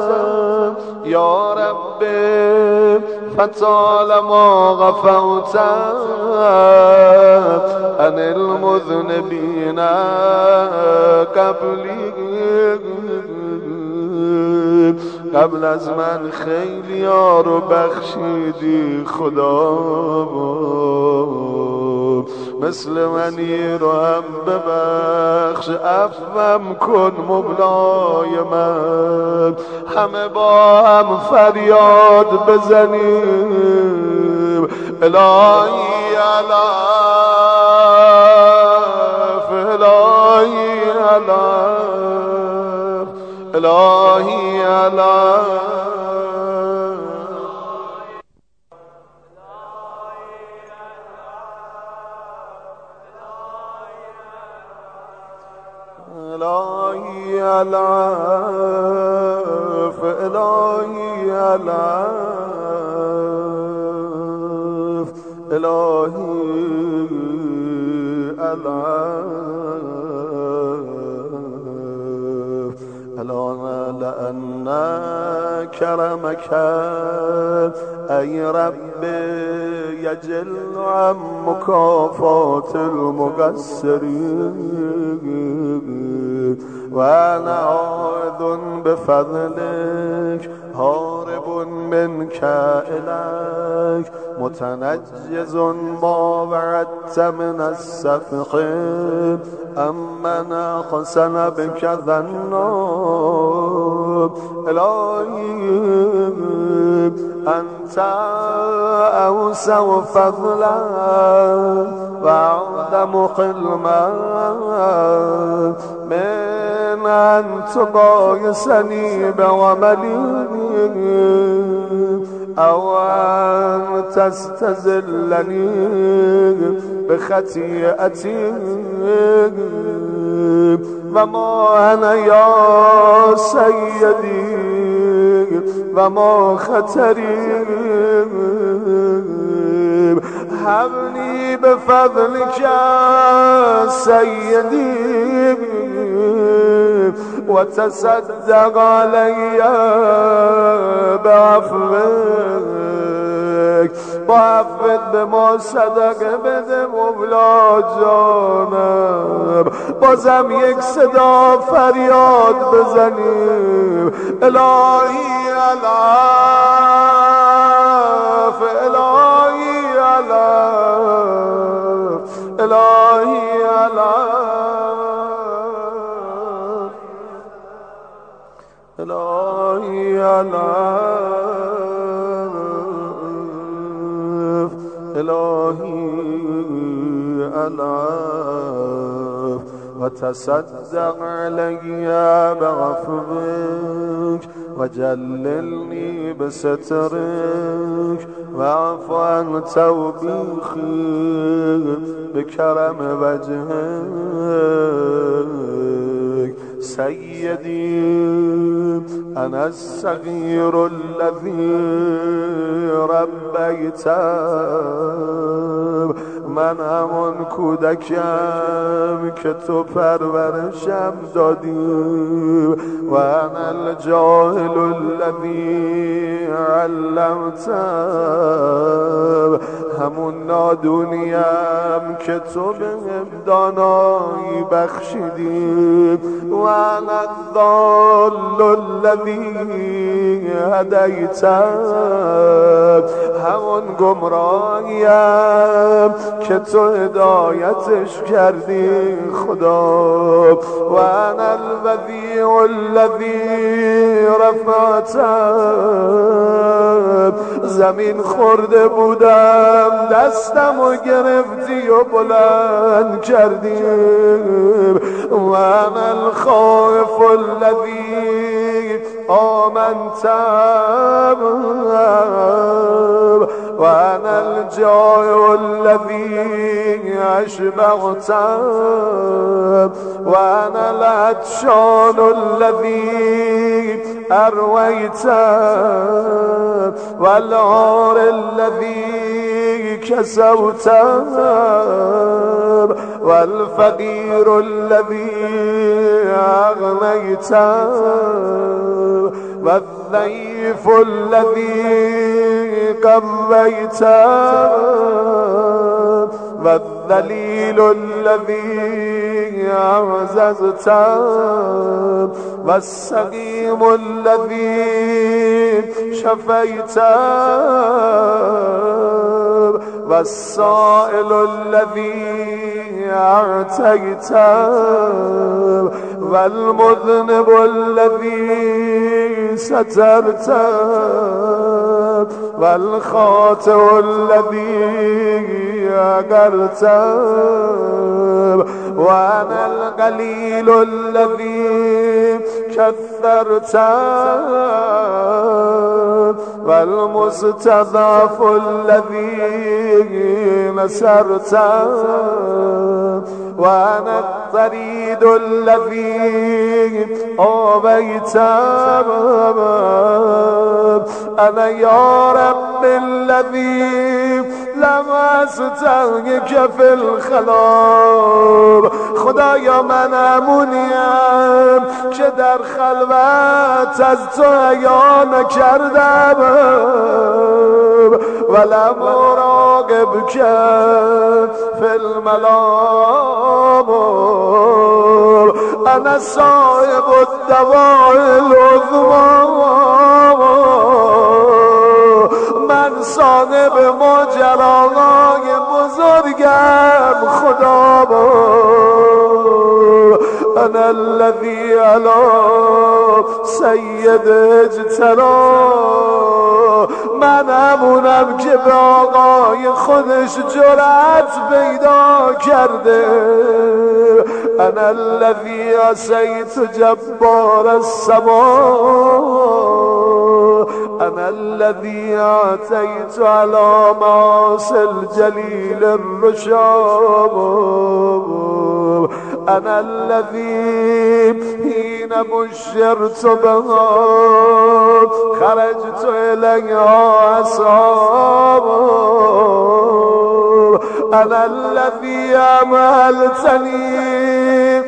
یا رب فطالما غفوت عن المذنبین قبلی قبل از من خیلی ها رو بخشیدی خدا مثل منی رو هم ببخش عفوم کن مولای من همه با هم فریاد بزنیم الهی علف الهی علف الهی علف الهی علف الهی علف الهی علف الان لأن کرمک ای رب یجل عن مکافات المقصرین و انا عائذ بفضلک هارب منک الیک متنجز ما وعدت من السفح امن حسن بک ظنا الهی انت اوسع فضلا و اعظم حلما من ان تقایسنی بعملی او ان تستزلنی بخطیئتی و ما انا یا سیدی و ما خطری حبنی بفضلک سیدی و تصدق علی بعفوک با عفوت به ما صدقه بده مولا جانم بازم یک صدا فریاد بزنیم الهی علف الهی علف الهی علف الهی علف الهی علف و تصدق علی بعفوک و جللنی بسترک و عفو عن توبیخی بکرم وجهک سيدي أنا الصغير الذي ربيته من همون کودکم که تو پرورشم دادی و انا الجاهل الذی علمته همون نادونیم که تو بهم دانایی بخشیدی و انا الضال الذی هدیته همون گمراهیم که تو هدایتش کردی خدا و انا الودیع الذی رفعته زمین خورده بودم دستم و گرفتی و بلند کردی و انا الخائف الذی آمنتم و انا الجائع الذی اشبعتم و انا العطشان الذی ارویتم و العار الذی کسوتم و الفقیر الذی اغنیتم و الضعیف الذی قویتم و الذلیل الذی اعززتم و السقیم الذی شفیتم و السائل الذی اعطیتم و المذنب الذی سترتم و الخاطئ الذی اقرتم و انا القلیل الذی كثرتم و المستضعف الذی نصرتم و انا الطرید الذی آویتم انا یا رب الذی لم استغنک فی الخلاب خدایا من همونیم که در خلوت از تو حیا نکردم ولم اراقب که فی الملام انا صاحب الدواء العظمی من صاحب ماجراهای بزرگم خدا با انا الذی علی سید اجترا من همونم که به آقای خودش جرأت پیدا کرده انا الذی عصیت جبار السما انا الذی اعطیت علی معاصی الجلیل الرشام انا الذی حین بشرت بها خرجت الیها اصحاب انا الذی عملتنی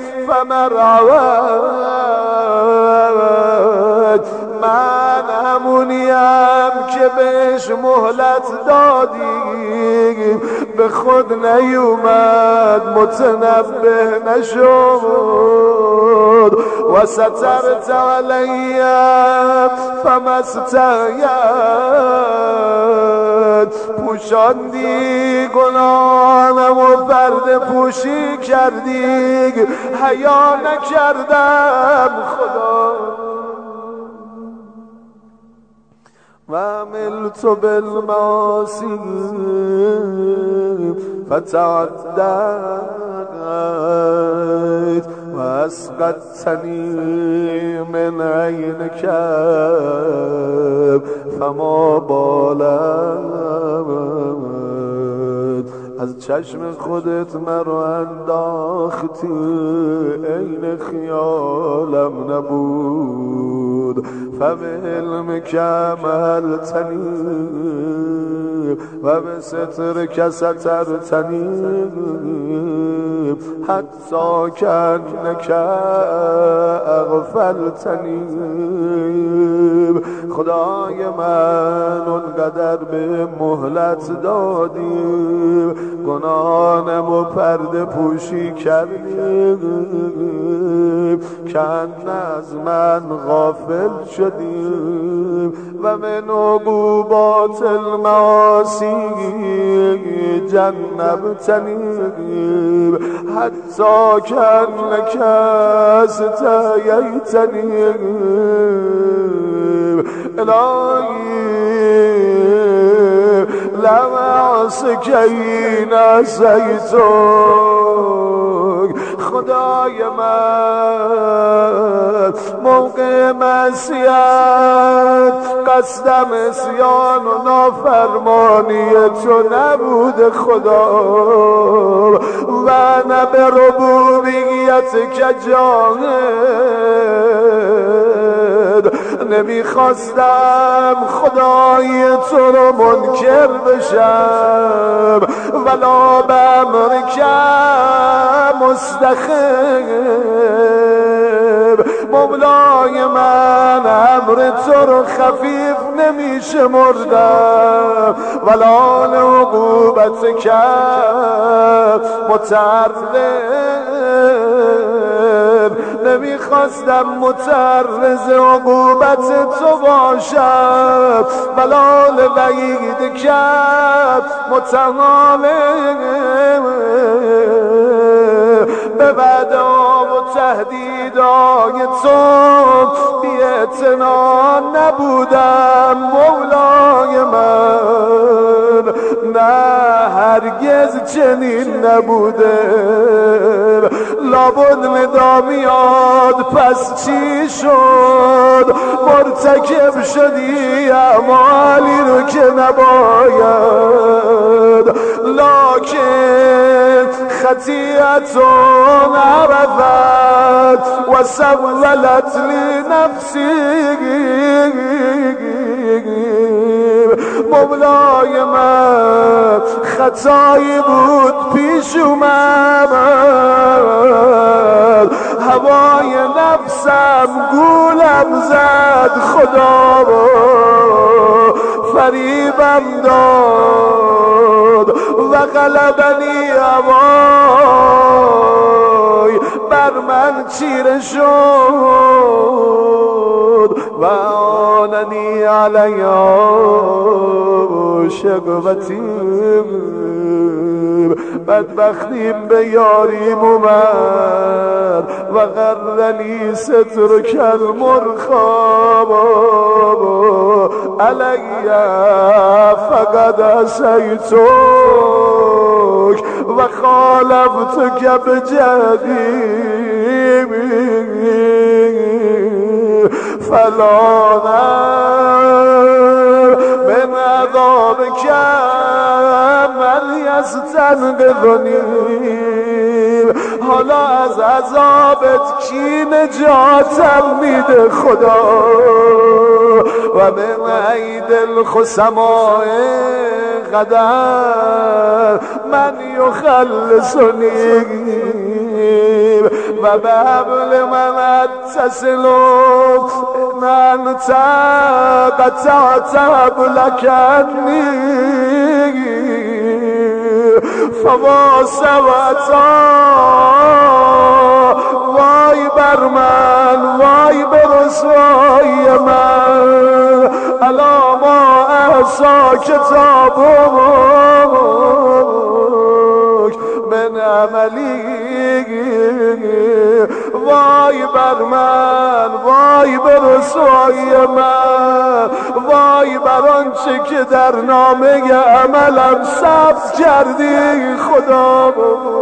فمرعوت من همونیم که بهش مهلت دادی به خود نیومد متنبه نشد و سترت علیم فمستحیت پوشاندی گناهانم و پرده پوشی کردی حیا نکردم خدا و عملت بالمعاصی فتعدت و اسقطتنی من عینک فما بالت از چشم خودت مرا انداختی، عین خیالم نبود. فبعلمک عملتنی و به سترک سترتنی حتی کانک اغفلتنی. خدای من اونقدر به مهلت دادی، گناهانم و پرده پوشی کردی، که از من غافل شدی و من عقوبات المعاصی جنبتنی حتی کانک استحییتنی. الهی لم اعصک این عصیتک. خدای من موقع معصیت قصدم عصیان و نافرمانی تو نبود خدا، و نه به ربوبیت که جاهد نمیخواستم خدای تو رو منکر بشم، ولا به امرک مستخب. مولای من امر تو رو خفیف نمیشه مردم، ولا لعقوبت که متعرض نمیخواستم متعرض عقوبت تو باشم، ولا لوعید که متعامل به وعده و تهدیدهای تو بی‌اعتنا نبودم. مولای من نه هرگز چنین نبوده. لابد ندا میاد پس چی شد؟ مرتکب شدی اعمالی رو که نباید، لکن خطیئتون عرفت و سولت لنفسی. مولای من خطایی بود پیش اومد، هوای نفسم گولم زد، خدا فریبم داد و غلبنی هوای بر من چیره شد و آننی علیها شقوتی. بدبختیم به یاریم اومد و غرنی سترک المرخام علی فقد عصیتک و خالفتک بجدیم فلا من عذابک من یستنقذنی. حالا از عذابت کی نجاتم میده خدا؟ و من عید الخصماء قدر من یخلصنی و به حبل من اتصل من قطعت حبلک عنی فواسوتا. وای بر من، وای به رسوای من، الا ما احسا کتابک من عملی. وای بر من، وای به رسوای من، وای بر آنچه که در نامه عملم ثبت کردی خدا.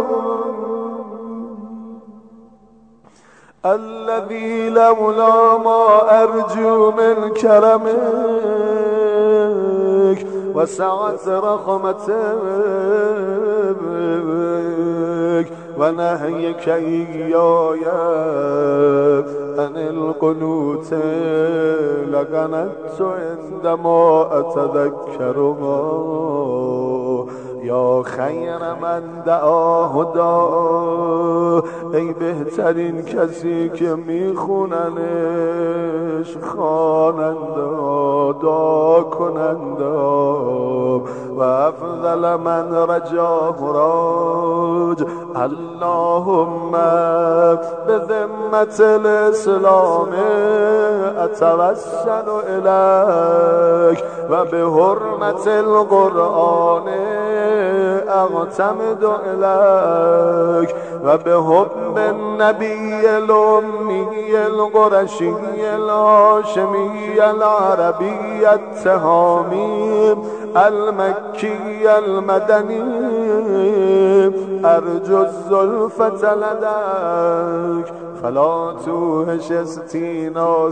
الذي لولا ما ارجو من کرمک و سعت رحمتك و نهیک ایای عن القنوت لقنت عندما اتذکرها یا خیر من دعا هدا ای بهترین کسی که میخوننش خواننده دعا کننده و افضل من رجا مراج اللهم بذمت الاسلام اتوسل الیک و به حرمت القرآن اعتمد الیک و به حب النبی الامی القرشی الهاشمی العربی التهامی المکی المدنی ارجو الزلفة لدیک فلا توهش استینا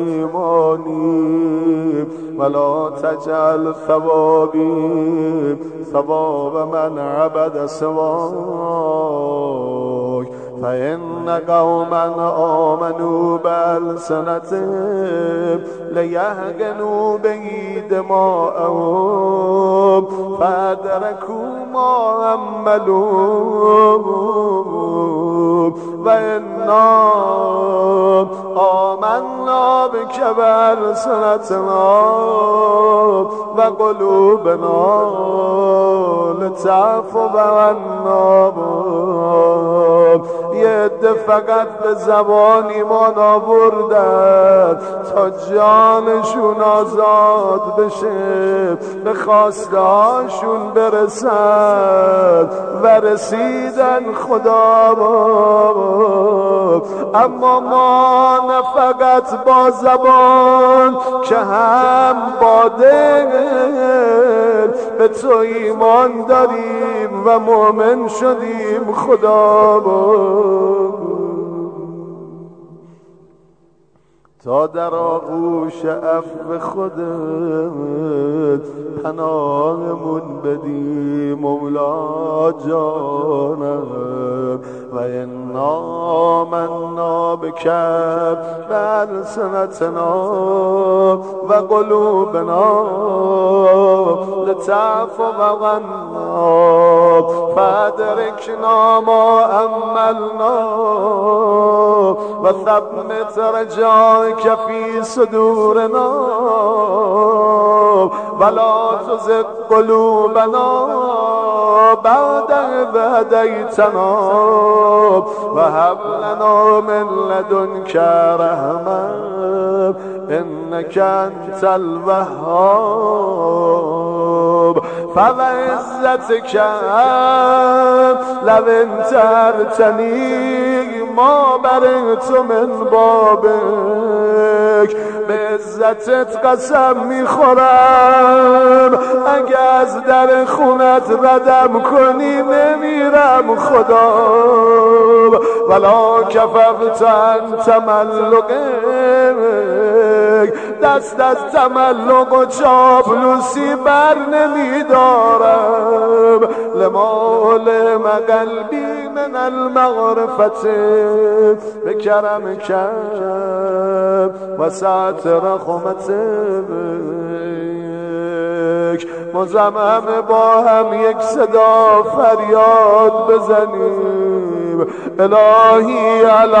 سیمانی ولا تجعل ثوابی ثواب من عبد سواک فإن قوما آمنوا بألسنتهم ليهجنوا به دماءهم فأدركوا ما عملوا وإنا آمنا بك بألسنتنا وقلوبنا لتعفو عنا. یه عده فقط به زبان ایمان آوردن تا جانشون آزاد بشه، به خواسته هاشون برسن و رسیدن خدا باب. اما ما نه فقط با زبان که هم با دل به تو ایمان داریم و مؤمن شدیم خدا باب. تا در آغوش عفو خودت پناهمون بدی مولا جانم. و انا آمنا بک بألسنتنا و قلوبنا لتعفو عنا فادرکنا ما عملنا و ثبت رجائک فی صدورنا ولا تزغ قلوبنا بعد إذ هديتنا وهب لنا من لدنك رحمة إنك أنت الوهاب. فبعزتك لو انتهرتني ما برئت من بابك. به عزتت قسم میخورم اگه از در خونت ردم کنی نمیرم خدا. ولا کففت عن تملقک، دست از تملق و چاپلوسی بر نمیدارم. لما لم قلبی من المغرفت بکرم کم و ساعت رحمتک. مزمم با هم یک صدا فریاد بزنیم الهی علف،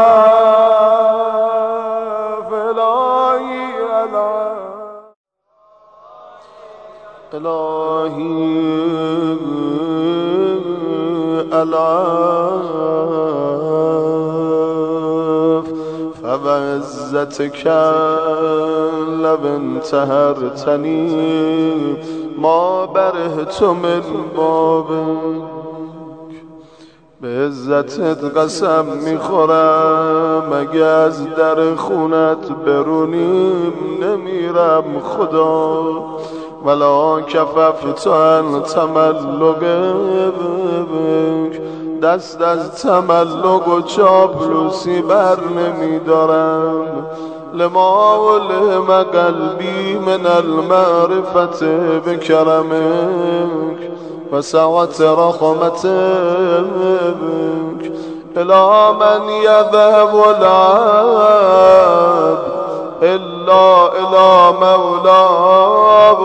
الهی علف، الهی علف. فبعزتك لو انتهرتني ما برهت من بابك. به عزتت قسم میخورم اگه از در خونت برونیم نمیرم خدا. ولا کففت عن تملقک، دست از تملق و چاپلوسی بر نمیدارم. لما ولم قلبي من المعرفة بكرمك وسعة رحمتك إلى من يذهب العبد إلا إلى مولاه.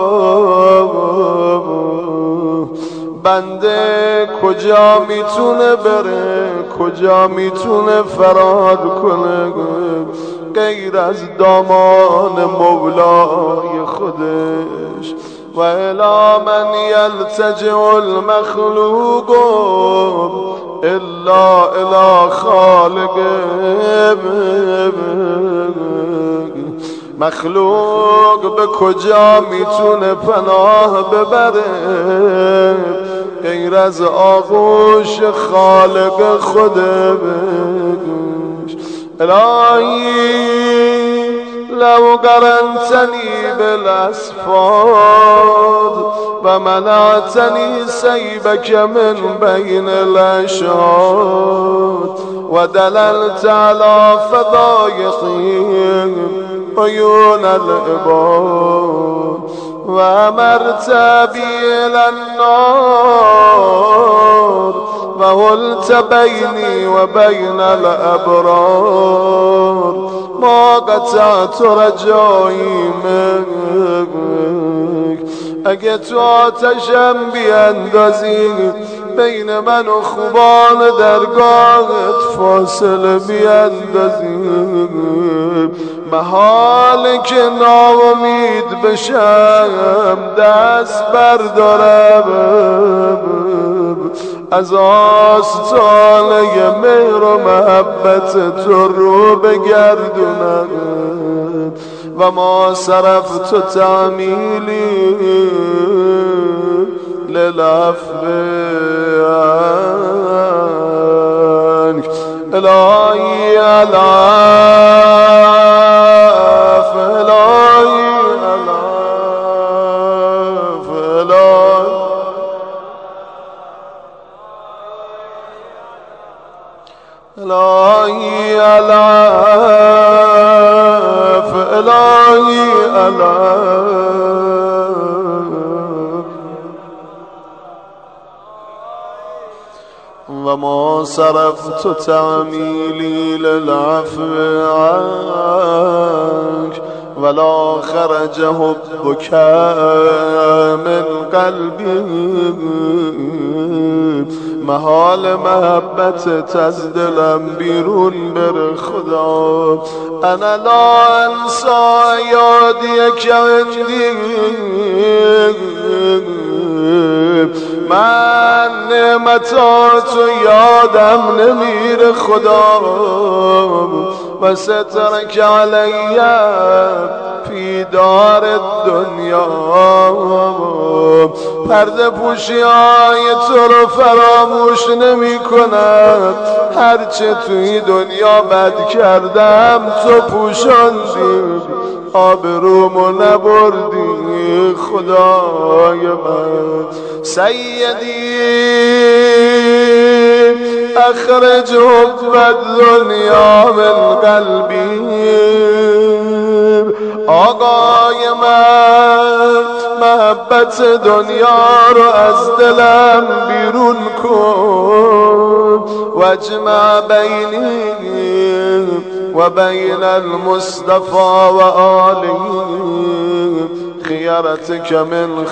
بنده کجا میتونه بره، کجا میتونه فرار کنه غیر از دامان مولای خودش؟ و الی من یلتجئ المخلوق الا الی خالقه. مخلوق به کجا میتونه پناه ببره غیر از آغوش خالق خودش؟ الهی لو قرنتني بالأسفاد ومنعتني سيبك من بين الأشهاد ودللت على فضايقهم عيون العباد وأمرت بي إلى النار وهلت بيني وبين الأبرار ما قطعت رجایی منك. اگه تو آتشم بیندازی بین من و خوبان درگاهت فاصله بیندازی محاله که ناامید بشم دست بردارم از آستانه مهر و محبت تو رو بگردونم و ما صرفت تعمیلی للعفو عنك. الهی العفو الهی العفو الهی العفو الهی العفو وما صرفت تعمیلی للعفو عنك ولا خرج حبك من قلبي محال محبت از دلم بیرون بر خدا. انا لا انسا یادی که عندی من نعمتاتو یادم نمیره خدا و سترک علیه فی دار الدنیا پرده پوشی های تو رو فراموش نمی کند. هرچه توی دنیا بد کردم تو پوشاندی آبرومو نبردی خدای من. سیدی اخرج حب الدنیا من قلبی آقای من محبت دنیا رو از دلم بیرون کن واجمع بینی و بین المصطفى و آله خیارتك من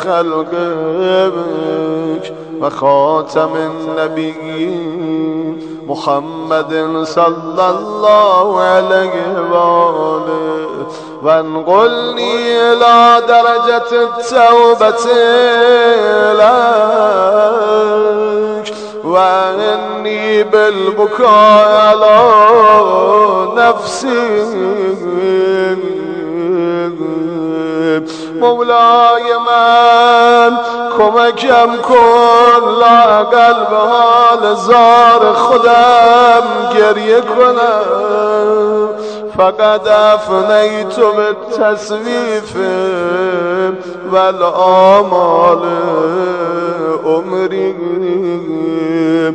خلقك و خاتم النبیین محمد صلی الله علیه و آله و انقلنی الى درجة التوبة لك و انی بالبکاء علی نفسی. مولای من کمکم کن لااقل به حال زار خودم گریه کنم. فقد افنیت بالتصویف والآمال عمری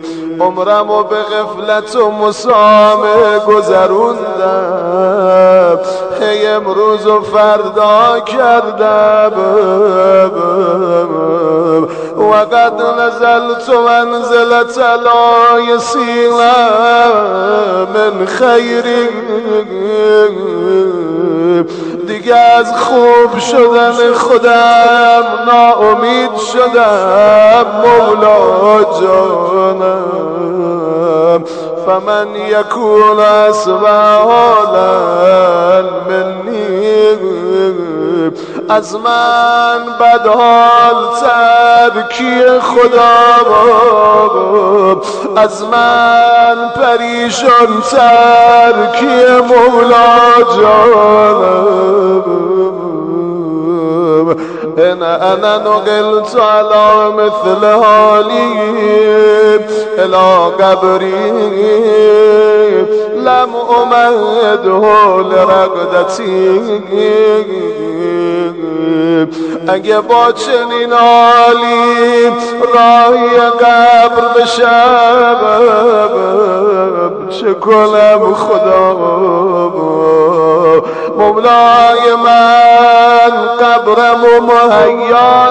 عمرم و به غفلت و مسامه گذروندم هی امروز و فردا کردم وقد نزلت منزلة لا يسيل من خیر دیگه از خوب شدن خودم ناامید شدم مولا جانم فمن یکون اسوأ حالا منی از من بدحال تر کی خدا از من پریشان تر کی مولا جانم ان انا نقلت على مثل حالی الى قبری لم امهده لرقدتی اگه با چنین حالی راهی قبر بشم چه کنم خدا مولای من قبرم و مهیا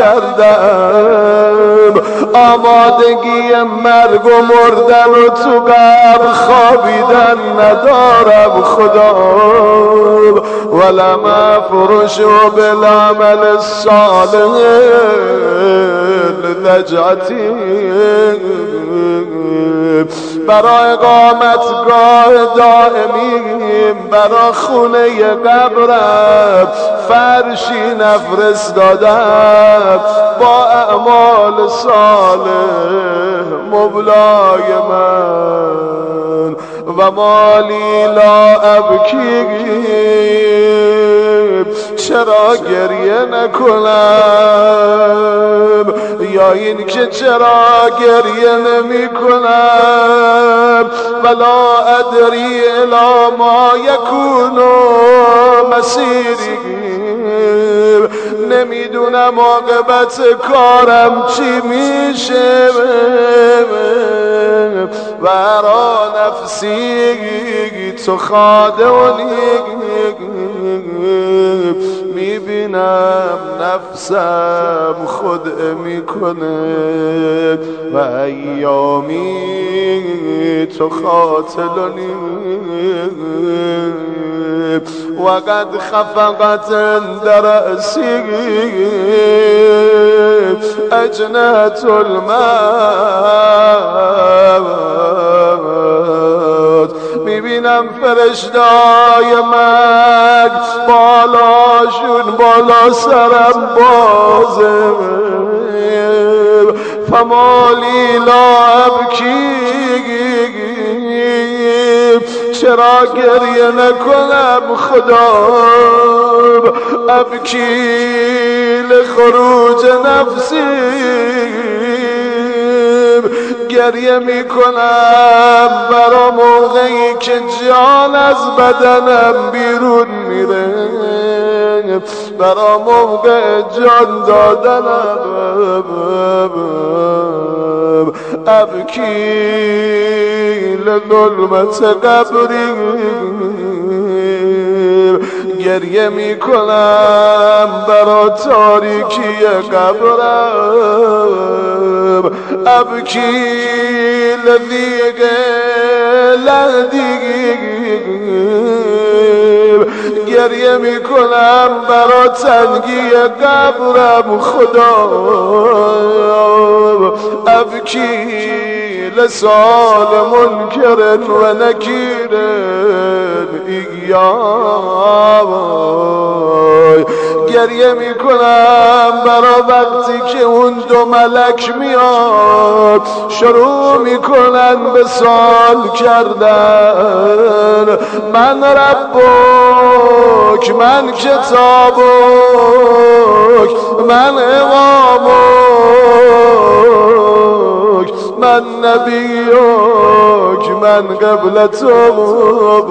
نکردم آمادگی مرگ و مردن و تو قبر خوابیدن ندارم خدا ولم افرش بالعمل الصالح لجعتی برای اقامتگاه دائمیم برای خونه قبرم فرشی نفرستادم با اعمال صالح مولای من و مالی لا ابکی چرا گریه نکنم یا این که چرا گریه نمی کنم ولا ادری الی ما یکون مسیری نمیدونم عاقبت کارم چی میشه و را نفسی تو خادونی میبینم نفسم خود میکنه و ایامی تو خاطلونی و قد خفقت در رأسی اجنحة الموت میبینم فرشتای مرگ بالاشون بالا سرم بازه فمالی لا ابکی چرا گریه نکنم خدا ابکی لخروج نفسی گریه میکنم برا موقعی که جان از بدنم بیرون میره برا موقع جان دادنم ابکی لظلمت قبری گریه میکنم برا تاریکی قبرم ابکی لذیق لهدی گریه میکنم برا تنگی قبرم خدا ابکی لسال منکر و نکیر ایای گریه میکنم برا وقتی که اون دو ملک میاد شروع میکنن به سوال کردن من ربک من کتابک من امامک من نبیک من قبلتک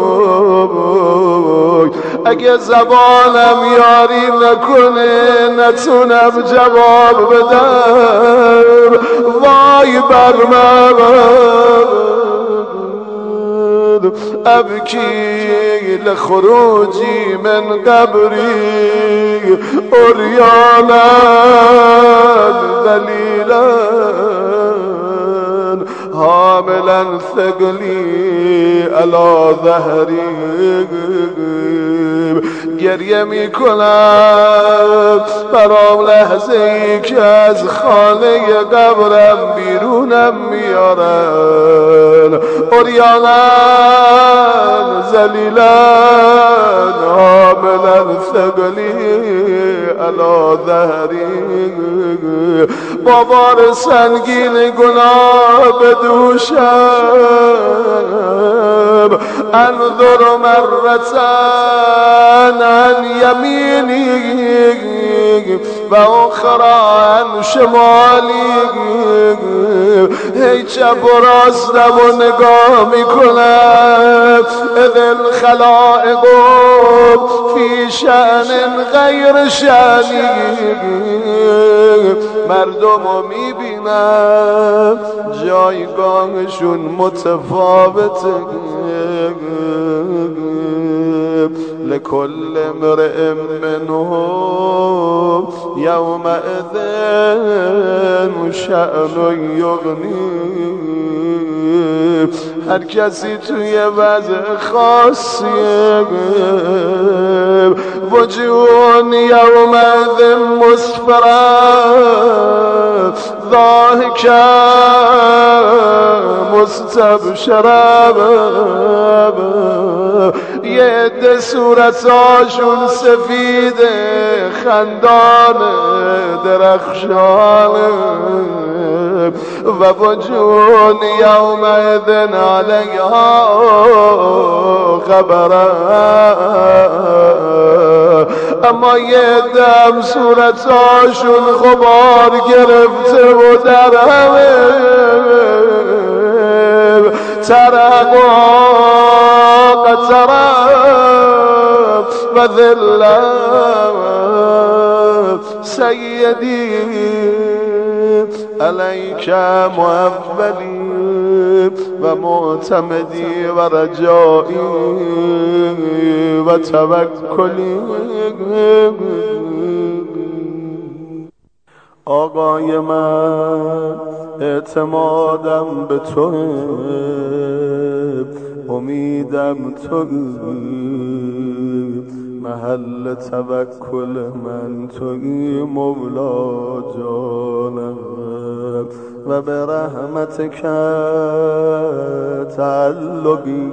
اگه زبانم یاری نکنه نتونم جواب بدم وای بر من أبكي لخروجي من قبري عريانا ذليلا حاملا ثقلي على ظهري گریه می کنم برام لحظه ای که از خانه قبرم بیرونم میارن عریانا ذلیلا حاملا ثقلی علی ظهری با بار سنگین گناه به دوشم انظر مرتن عن یمینی و اخرى عن شمالی هی چپ و راستم و نگاه میکنم اذ الخلائق فی شأن غیر شأنی مردم رو میبینم جایگاهشون متفاوته لكل امرئ منهم يومئذ شأن یغنی هر کسی توی وضع خاصیه وجوه یومئذ مسفرة ضاحکة مستبشرة یه عده صورتاشون سفیده خندانه درخشانه و وجوه یومئذ علیها غبره اما یه عده هم صورتاشون غبار گرفته و در همه ترقا قطرا و ذلا سیدی علیک مولی و معتمدی و رجائی و توکلی آقای من اعتمادم به تو امیدم تو محل توکل من توی مولا جانم و به رحمتک تعلقی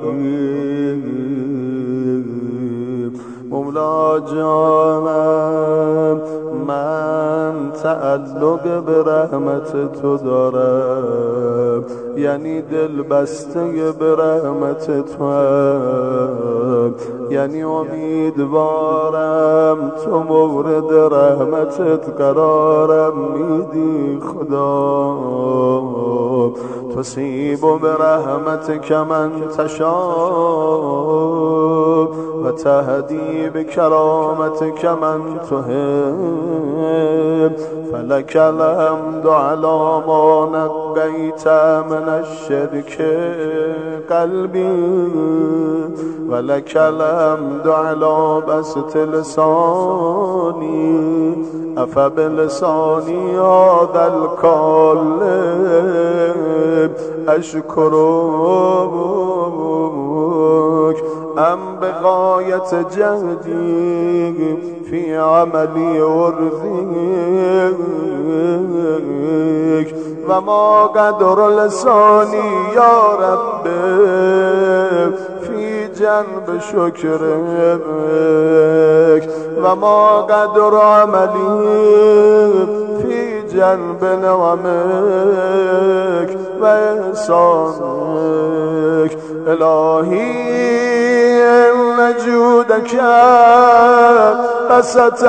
مولا جانم من تعلق به رحمت تو دارم یعنی دل بسته به رحمت تو هم یعنی امیدوارم تو مورد رحمتت قرارم میدی خدا تصیب به رحمتک من تشاء و تهدی به کرامتک من تحب فلک الحمد علی ما نقیت من الشرک قلبی ولک الحمد علی بسط لسانی افبلسانی هذا الکالب اشکرک ام بغایت جهدی فی عملی ارضیک و ما قدر لسانی یا رب فی جنب شکرک و ما قدر عملی فی جنب نعمک و احسانک الهی ان جودک قصت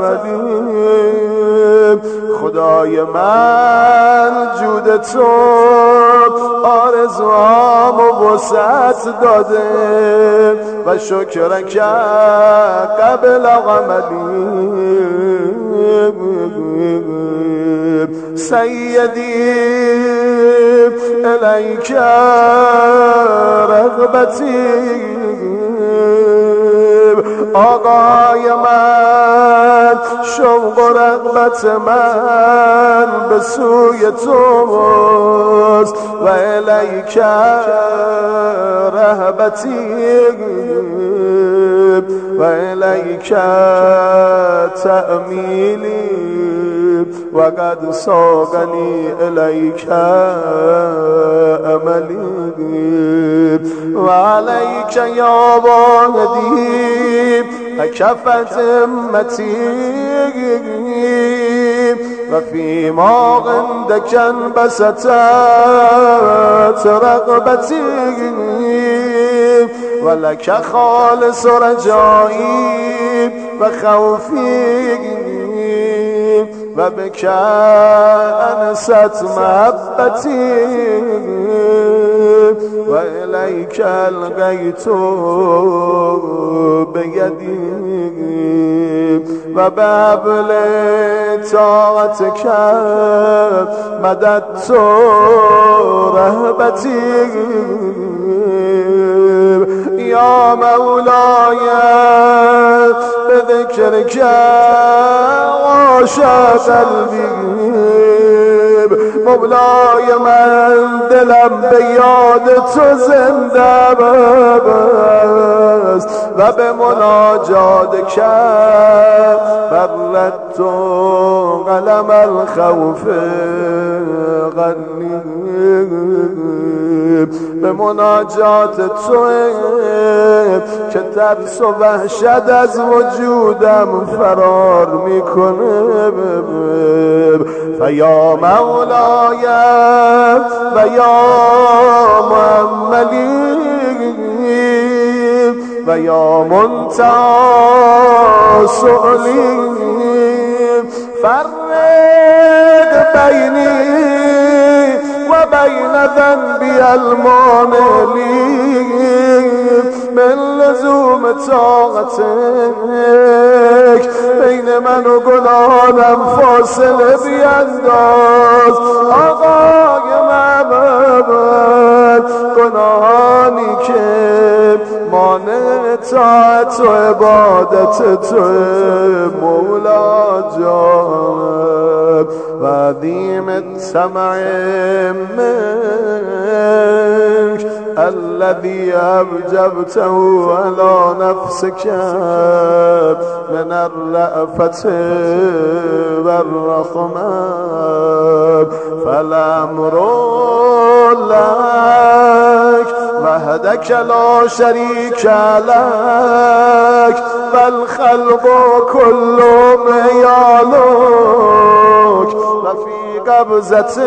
عملی خدای من جود تو آرزوام و وسعت داده و شکرک قبل عملی سیدی الیک رغبتی آقای من، شوق و رغبت من به سوی توست و الیک رهبتی و الیک تأمیلی و قد ساقنی الیک املی و علیک یا واحدی کفت امتی و فی ما عندک انبسطت رغبتی و لک خالص رجایی و خوفی و بک انست محبتی و الیک القیت بیدی و بابل طاعتک مددت رهبتی یا مولای بذکرک عاشق قلبی مولای من دلم به یاد تو زنده است و به مناجات کرد بردت قلم الخوف غنی به مناجات تو که ترس و وحشت از وجودم فرار میکنه فیا مولاي و یا محملی و یا منتهی سؤلی فرق بینی و بین ذنبی المانلی من لزوم طاعتک بین من و گناهانم فاصله بینداز آقای محمد گناهانی که مانع طاعت و عبادت تو مولا جان و عظیم الطمع منك الذي أوجبته على نفسك من الرأفة والرحمة فالأمر لك وحدك لا شريك لك والخلق كلهم عيالك وفي قبضتك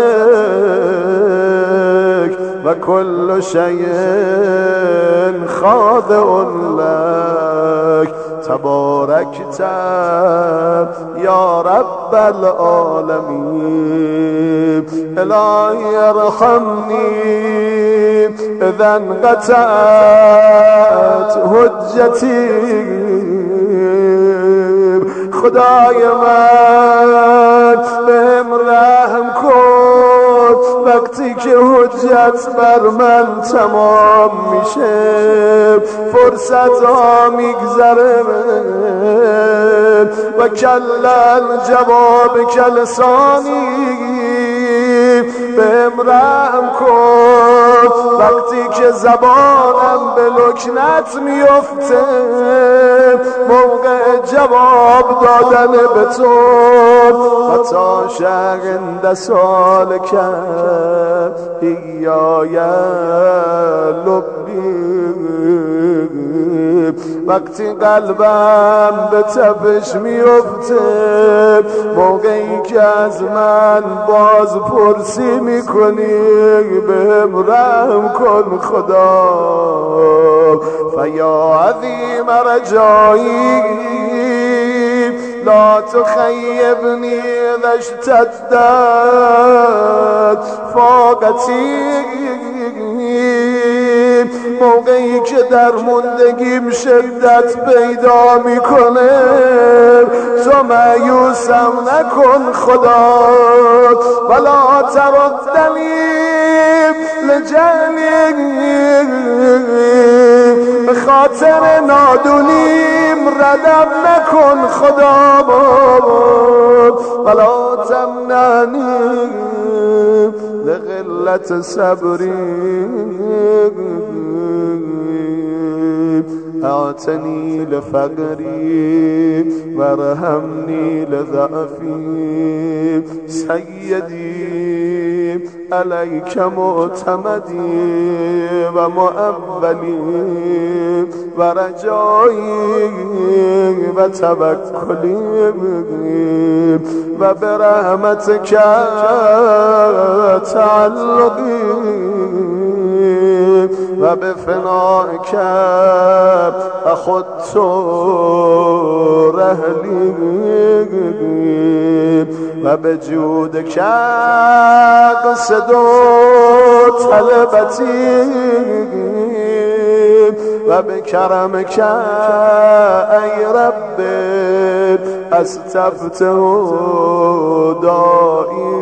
وكل شيء خاضع لك تباركت يا رب العالمين إلهي ارحمني إذا انقطعت حجتي خدای من بهم رحم کن وقتی که حجت بر من تمام میشه فرصت ها میگذره و کلن جواب کلسانی بهم رحم کن وقتی که زبانم به لکنت میفته موقع جواب دادن به تو و تا شرند سال کرد ایای لبی وقتی قلبم به تپش میفته موقعی که از من باز پرسی میکنی بهم رحم کن خدا فیا عظیم رجایی لا تخيبني اذا اشتدت فاقتي موقعی که در موندگیم شدت پیدا میکنه تو مایوسم نکن خدا ولا تردنی لجهلی خاطر نادونیم ردم نکن خدا ولا تمنعنی لقلت صبری اعتنی لفقری وارحمنی لضعفی سیدی علیک معتمدی و معولی و رجایی و توکلی و برحمتک تعلقی و بفنائک اخذت رحلی و بجودک قصد طلبتی و بکرمک ای رب استفتح دائی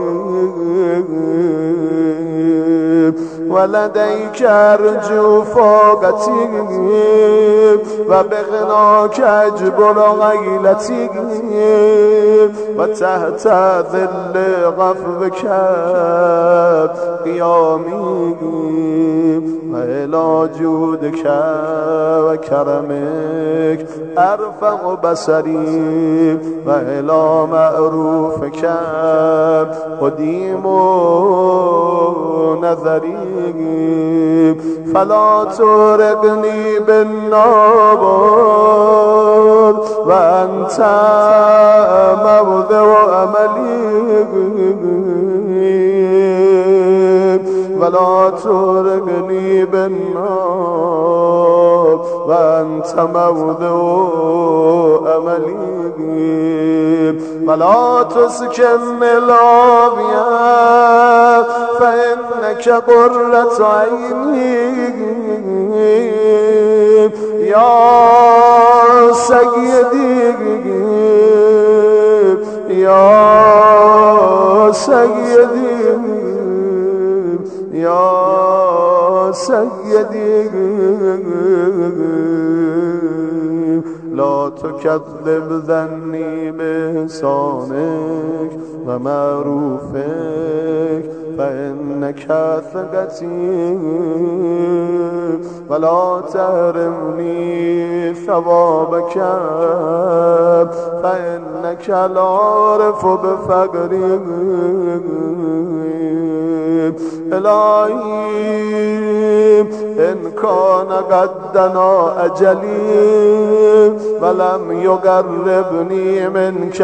ولدیک ارجو فاقتی و بغناک اجبر غیلتی و تحت ظل غفوک قیامی و الی جودک و کرمک ارفع بصری و الی معروفک قدیم نظری فلا ترقنی بالنار و انت موضع عملی ولا ترقنی بالنار و انت موضع عملی ولا تسکن العافیه فإنك قرة عینی یا سیدی یا سیدی یا سیدی لا تكذب ظني بإحسانك ومعروفك فإنك ثقتي ولا تحرمني ثوابك فإنك العارف بفقري إلهي إن كان قد دنا أجلي ولم يقربني منك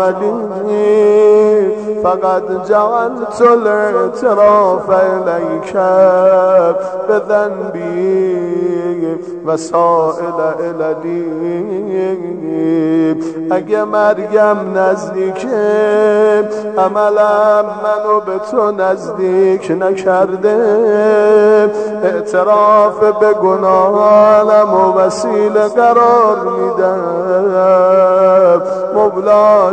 عملي فقد جعلت الاعتراف إليك بذنبي وسائل إللي اگه مرگم نزدیکه عملم منو به تو نزدیک نکرده اعتراف به گناهانم و وسیله قرار میدم مولا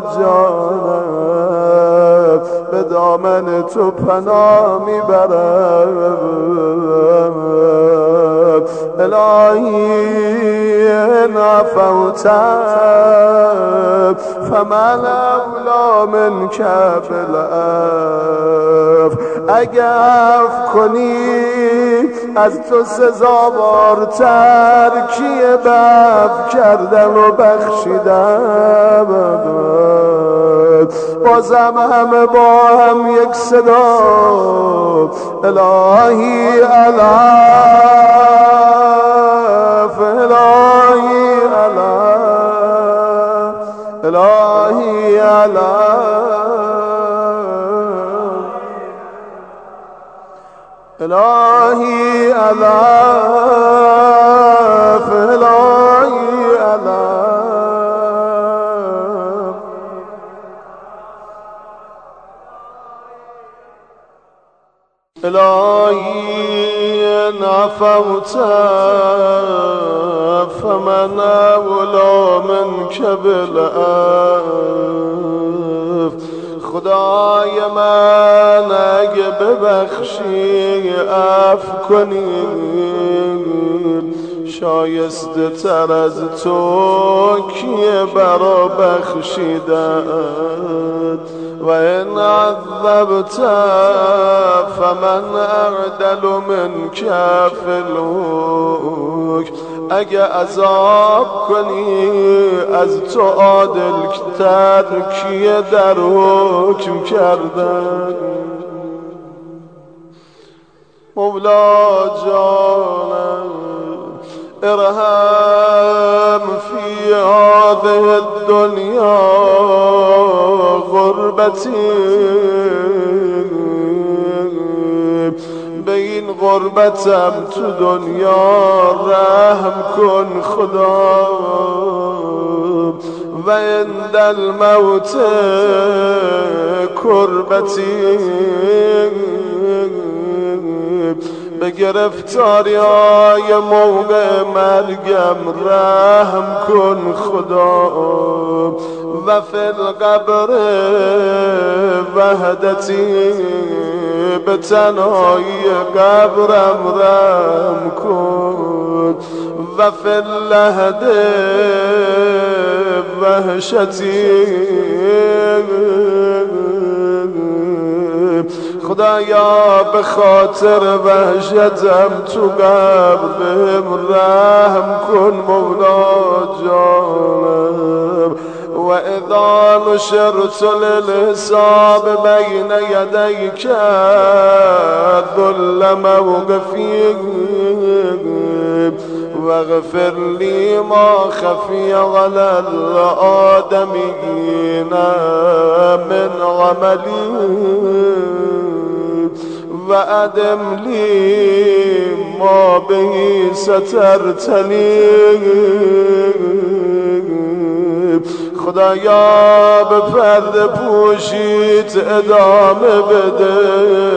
جانم به دامن تو پناه میبرم الهی ان عفوت فمن اولی منک بالعفو اگه عفو کنی از تو سزاوارتر کیه به عفو کردن و بخشیدن بازم همه با هم یک صدا الهی العفو الهی العفو الهی العفو الهی العفو الهی العفو الهی ان عفوت فمن اولی منک بالعفو خدای من اگه ببخشی عفو کنی شایسته تر از تو کیه برا بخشیدن و این عذبت فمن اعدل من کف الحکم اگه عذاب کنی از تو عادل تر کیه در حکم کردن مولا جانم ارحم فی هذه الدنیا غربتی به این غربتم تو دنیا رحم کن خدا و عند الموت کربتی به گرفتاری های موقع مرگم رحم کن خدا و فی القبر وحدتی به تنهایی قبرم رحم کن و فی اللحد وحشتی خدایا به خاطر وحشتم تو قبر بهم رحم کن مولا جانم و اذا نشرت للحساب بین یدیک ذل موقفی واغفر لی ما خفی علی الآدمین من عملی و ادم لی ما بهی سترتنی خدایا به پرده پوشیت ادامه بده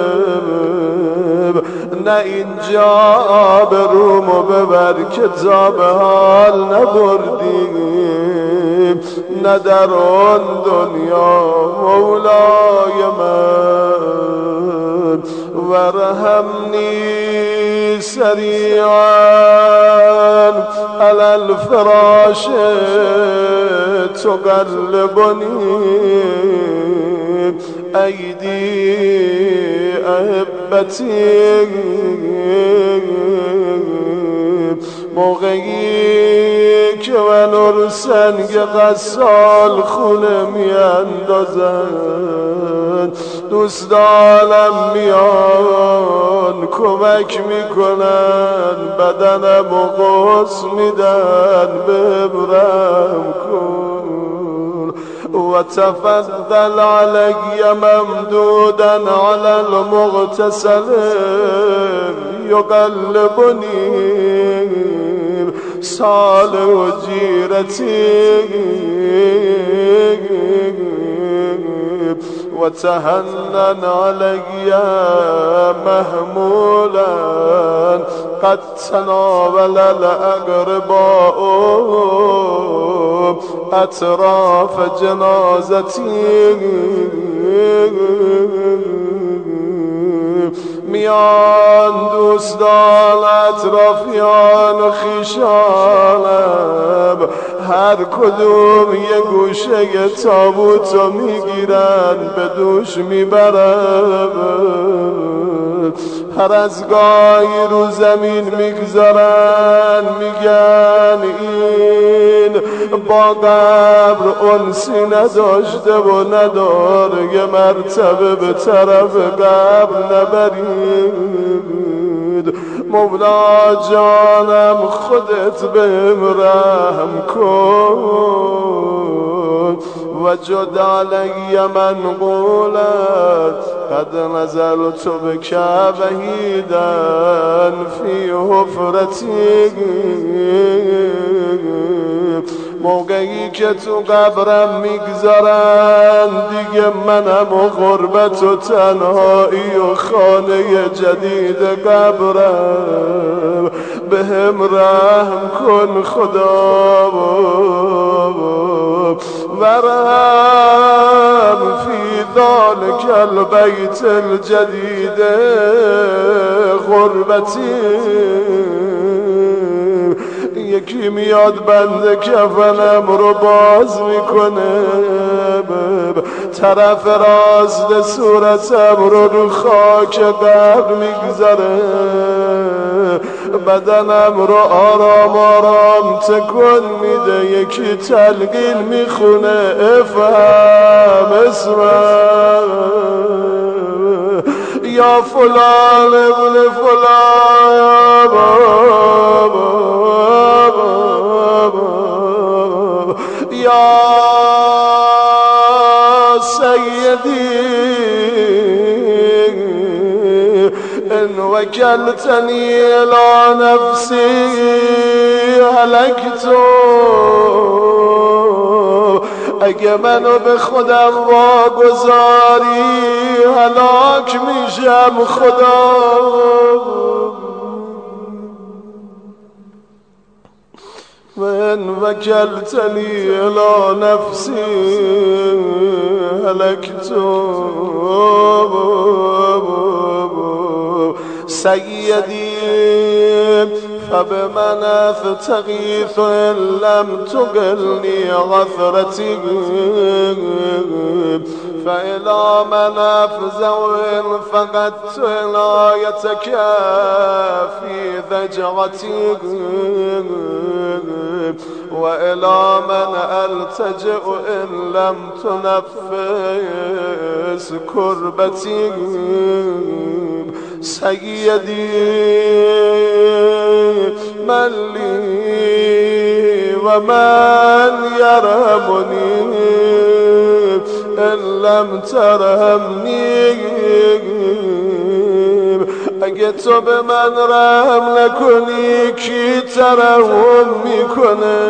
نه اینجا آبرومو ببر کتاب حال نبردیم نه در آن دنیا مولای من ورحمنی سریعا علی الفراش تقلبنی ایدی احبتی موقعی که ونور سنگ غسال خونه میاندازن دوستانم میان کمک میکنن بدنم و قوس میدن ببرم کن و تفضل علی ممدودا علی المغتسل یقلبنی صالح و جیرتی و تهنن علی محمولا قد تناول الاقرباء اطراف جنازتی میان دوستان اطرافیان و خیشانم هر کدوم یه گوشه تابوتو میگیرن به دوش میبرن هر از گاهی رو زمین میگذارن میگن این با قبر انسی نداشته و نداره یه مرتبه به طرف قبر نبرید مولا جانم خودت بهم رحم کن و جد علی من قولت قد نزلت بک وحیدا فی حفرتی موقعی که تو قبرم میگذارن دیگه منم و غربت و تنهایی و خانه جدید قبرم بهم رحم کن خدا ورحم فی ذلک البیت الجدید غربتی یکی میاد بند کفنم رو باز میکنه، طرف راست صورتم رو رو خاک قبر میگذاره، بدنم رو آرام آرام تکون میده، یکی تلقین میخونه افهم اسمم یا فلان ابن فلان یا بابا یا سیدی ان وکلتنی الی نفسی هلکتو، اگه منو به خودم واگذاری هلاک میشم خدا. من وکلتنی الی نفسی هلکتو سیدی فبمن افتغیث ان لم تقلنی غفرتی فإلی من افزع ان فقدت عنایتک فی ضجعتی وإلی من التجئ ان لم تنفس کربتی سیدی من لی و من یرحمنی ان لم ترحمنی، اگه تو به من رحم نکنی کی ترحم میکنه؟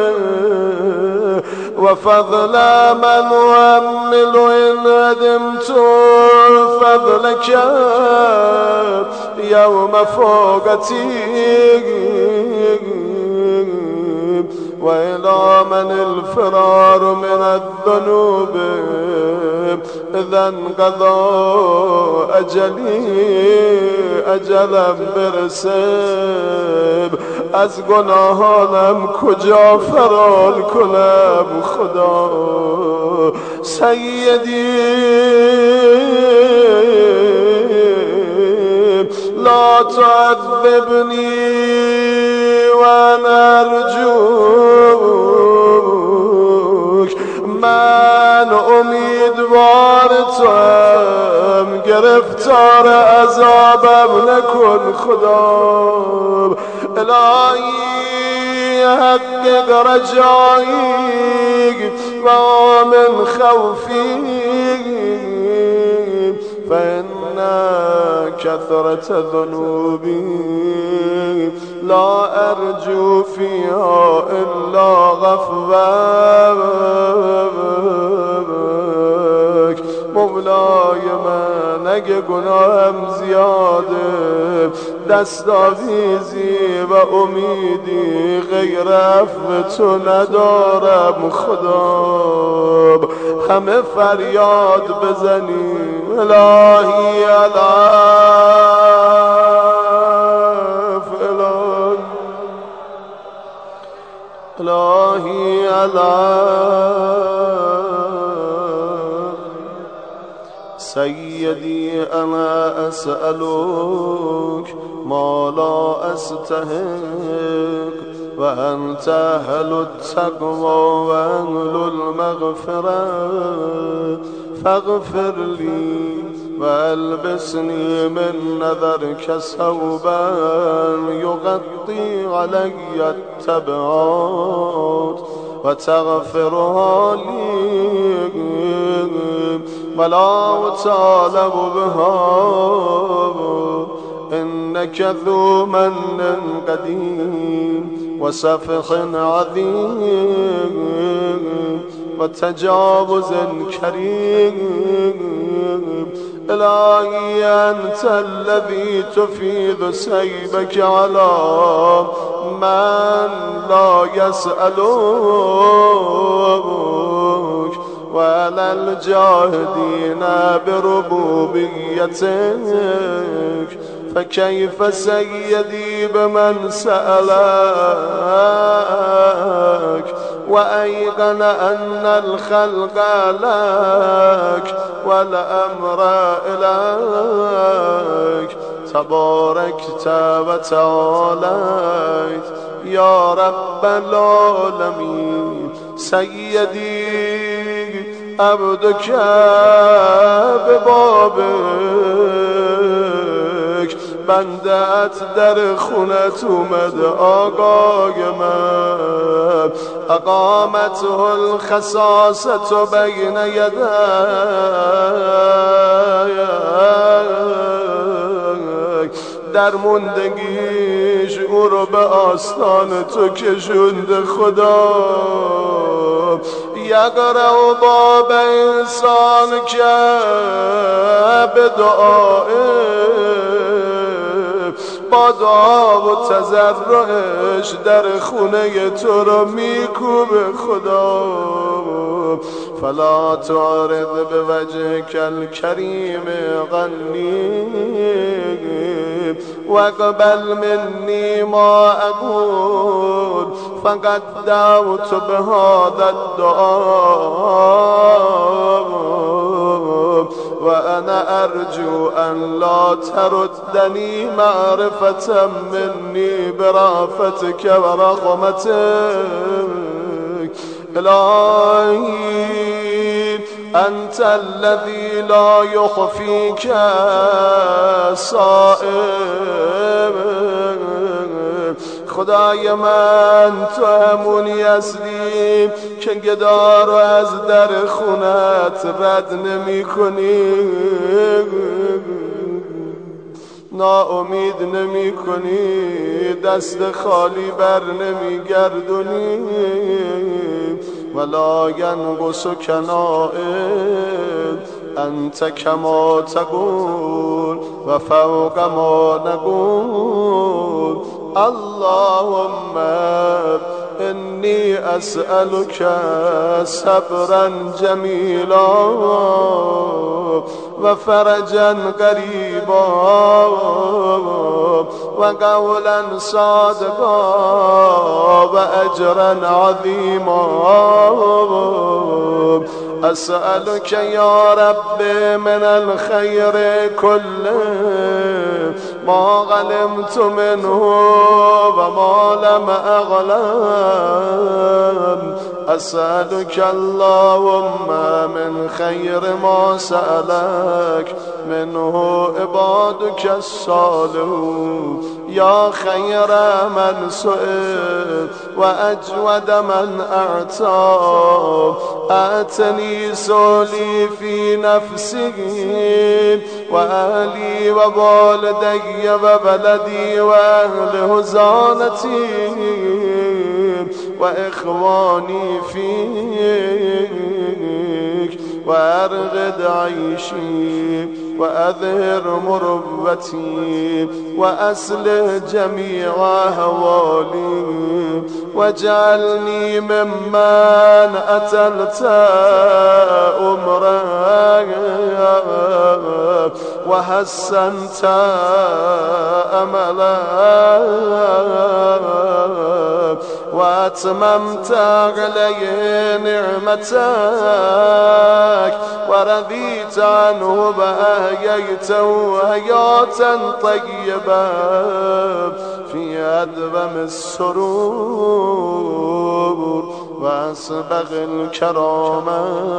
و فضل من وامل ان ادمت فضلک یوم فوقتی و الى من الفرار من الذنوب اذا انقضى اجلی، اجلم برسه از گناهانم کجا فرار کنم خدا. سیدی لا تعذبنی و انا ارجوک، من امیدوار توام، گرفتار عذابم نکن خدا. الهی حقق رجایی و من خوفی فإن كثرة ذنوبي لا أرجو فيها إلا غفوك. مولای من اگه گناهم زیاده دستاویزی و امیدی غیر عفو تو ندارم خدا. همه فریاد بزنیم الهی العف، الهی العف. سیدی انا اسألوک ما لا استحق و انت اهل التقوى و اهل المغفرة فاغفر لی و البسنی من نذرک ثوبا یغطی علی التبعات و تغفرها لی ولا اطالب بها انك ذو من قدیم و سفح عظیم و تجاوز کریم. الهی انت الذي تفيض سيبك على من لا يسألوك وعلى الجاهدين بربوبيتك فكيف سيدي بمن سألك وأيقن أن الخلق لك والأمر إليك تباركت وتعاليت يا رب العالمين. سيدي عبدك ببابك بندت در خونت اومد آقای من اقامته الخصاصة بین یدیک در موندگیش او رو به آستان تو کشوند خدا. یقرأ باب انسان که به دعائه با دعا و تضرعش در خونه تو رو میکوبه خدا. فلا تعرض بوجهك الكريم غني واقبل مني ما أقول فقد دعوت بهذا الدعاء وأنا أرجو أن لا تردني معرفة مني برأفتك ورحمتك. إلهي أنت الذي لا يخفيك صائب. خدای من تو همونی هستی که گدا رو از در خونت رد نمی کنی، ناامید نمی کنی، دست خالی بر نمی گردونی. ولا ینقص کنائد انت کما تقول و فوق ما نقول. اللهم إني أسألك صبرا جميلا وفرجا قريبا وقولا صادقا وأجرا عظيما. أسألك يا رب من الخير كله ما علمت منه وما لم أعلم. أسألك اللهم من خير ما سألك منه عبادك الصالحون. يا خير من سئل وأجود من أعطى آتني سؤلي في نفسي وأهلي ووالدي وبلدي وأهل هزانتي وإخواني فيك وأرغد عيشي وأظهر مروتي وأصلح جميع أهوالي واجعلني ممن أتلت أمرا وحسنت أملا وأتممت عليه نعمتك ورضيت عنه وأحييته حياة طيبة في أدوم السرور وأسبغ الكرامة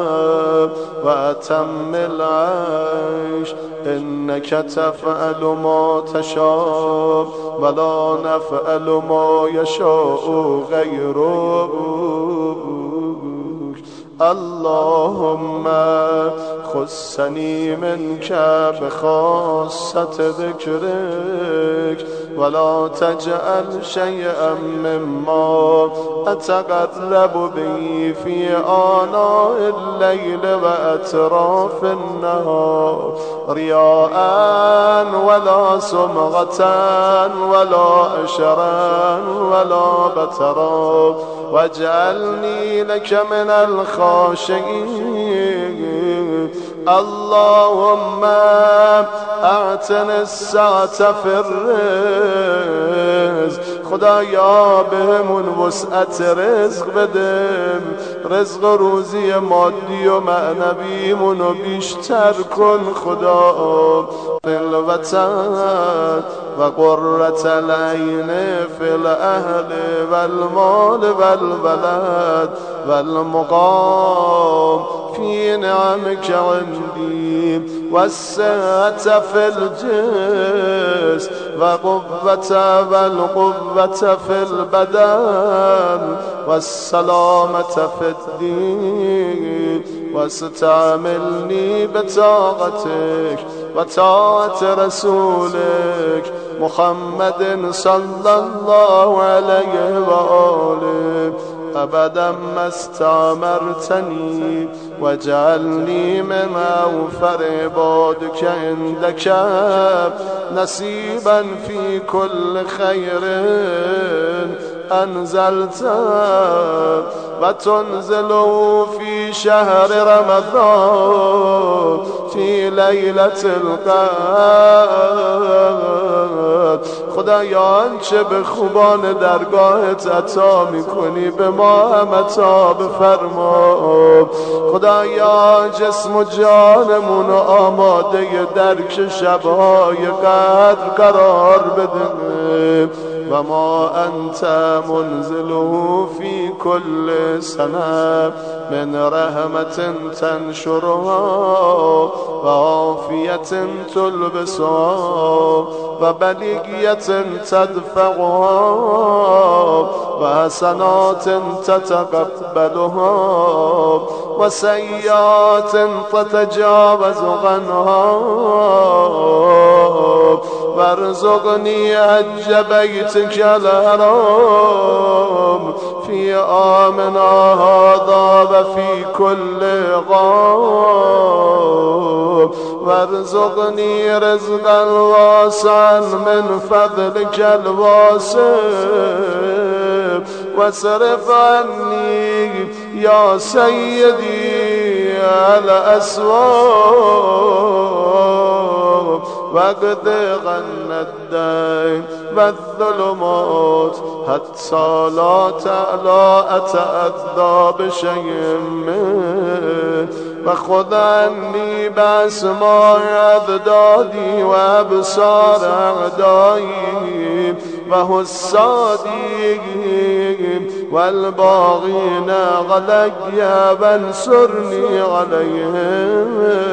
وأتم العيش. إنك تفعل ما تشاء ولا نفعل ما يشاء غيرك. اللهم خصني منك بخاصة ذكرك ولا تجعل شيئا مما أتقرب به في آناء الليل وأطراف النهار رياء ولا سمعة ولا أشرا ولا بترا واجعلني لك من الخاشعين اللهم اعتن الساعة في الرزق. خدایا بهمون وسعت رزق بدم، رزق روزی مادی و معنویمونو بیشتر کن خدا. فی الوطن و قرة العین فی الاهل و المال و الولد و المقام فی نعمك عندي والصحة في الجسم وقوة والقوة في البدن والسلامة في الدين واستعملني بطاعتك وطاعة رسولك محمد صلى الله عليه وآله أبدا ما استعمرتني واجعلني من أوفر عبادك عندك نصيبا في كل خير أنزلت وتنزله في شهر رمضان في ليلة القدر. خدایا آنچه به خوبان درگاهت عطا میکنی به ما هم عطا بفرما. خدایا جسم و جانمون آماده درک شبهای قدر قرار بده و ما انت منزله في كل سنة من رحمة تنشرها و عافية تلبسها و بليغية تدفعها و حسنات تتقبلها و سيئات تتجاوز عنها وارزقني حج بيتك الحرام في عامنا هذا وفي كل عام وارزقني رزقا واسعا من فضلك الواسع واصرف عني يا سيدي الأسواب واقض عنا الدين والظلمات حتى لا تعلى أتأذى بشيء منه وخذ عني بأسماع أضدادي وأبصار أعدائي وحسادي والباغين علي وانصرني عليهم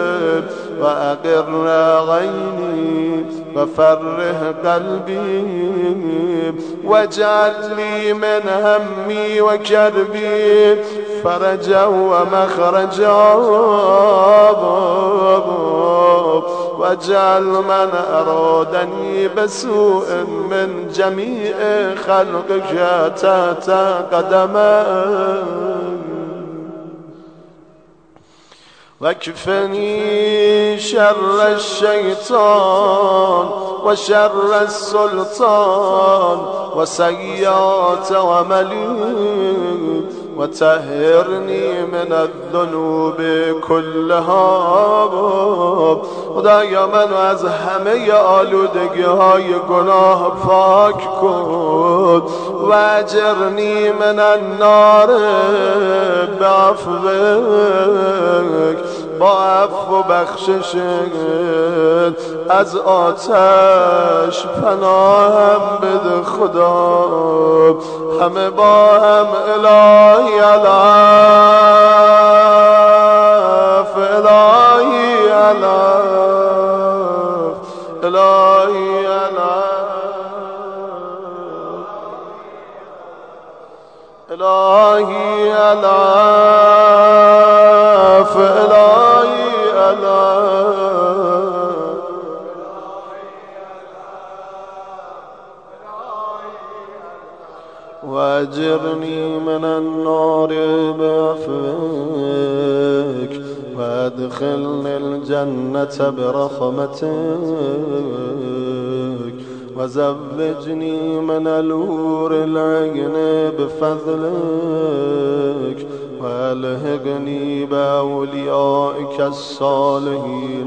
وأقر عيني وفرح قلبي واجعل لي من همي وكربي فرجا ومخرجا واجعل من أرادني بسوء من جميع خلقك تحت قدمي واكفني شر الشيطان وشر السلطان وسيئات عملي وطهرني من الذنوب كلها. خدایا منو از همه آلودگی های گناه پاک کن و اجرنی من النار بعفوک با عفو و بخششت از آتش پناهم بده خدا. همه با هم الهی الاف الهی الاف الهی الاف الهی الاف الهی الاف واجرني من النار بعفوك وادخلني الجنة برحمتك وزوجني من الحور العين بفضلك والحقني بأوليائك الصالحين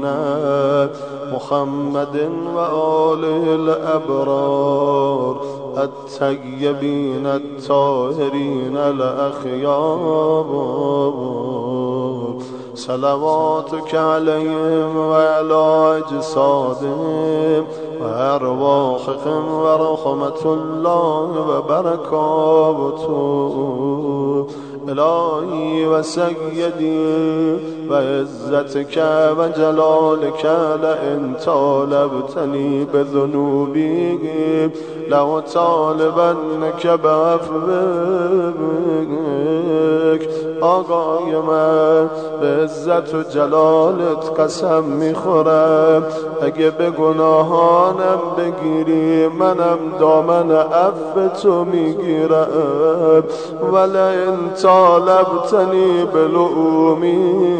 محمد وآله الأبرار الطيبين الطاهرين الأخيار صلواتك عليهم وعلى أجسادهم وأرواحهم ورحمة الله وبركاته. إلهي وسيدي وعزتك وجلالك لئن طالبتني بذنوبي لأطالبنك بعفوك. آقای من به عزت و جلالت قسم میخورم اگه به گناهانم بگیری منم دامن عفو تو میگیرم. ولئن طالبتنی بلؤمی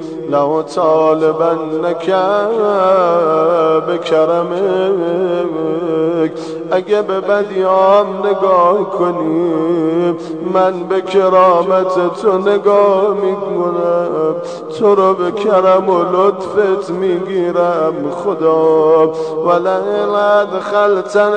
لأطالبنک بکرمک. اگه به بدیام نگاه کنی من به کرامت تو نگاه میکنم، تو رو به کرم و لطفت میگیرم خدا. ولئن ادخلتنی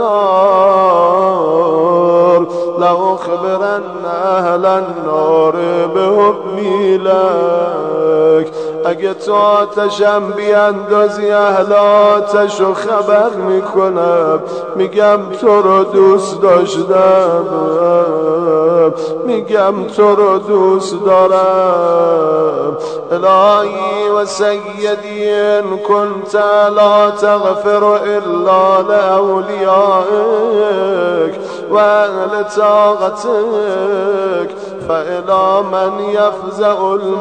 النار لأخبرن اهل النار بحبی لک. اگه تو آتشم بیاندازی اهل آتشو خبر میکنم، میگم تو رو دوست داشتم، میگم تو رو دوست دارم. الهی و سیدی ان کنت لا تغفر الا لأولیائک و اهل طاعتک فإلی من یفزع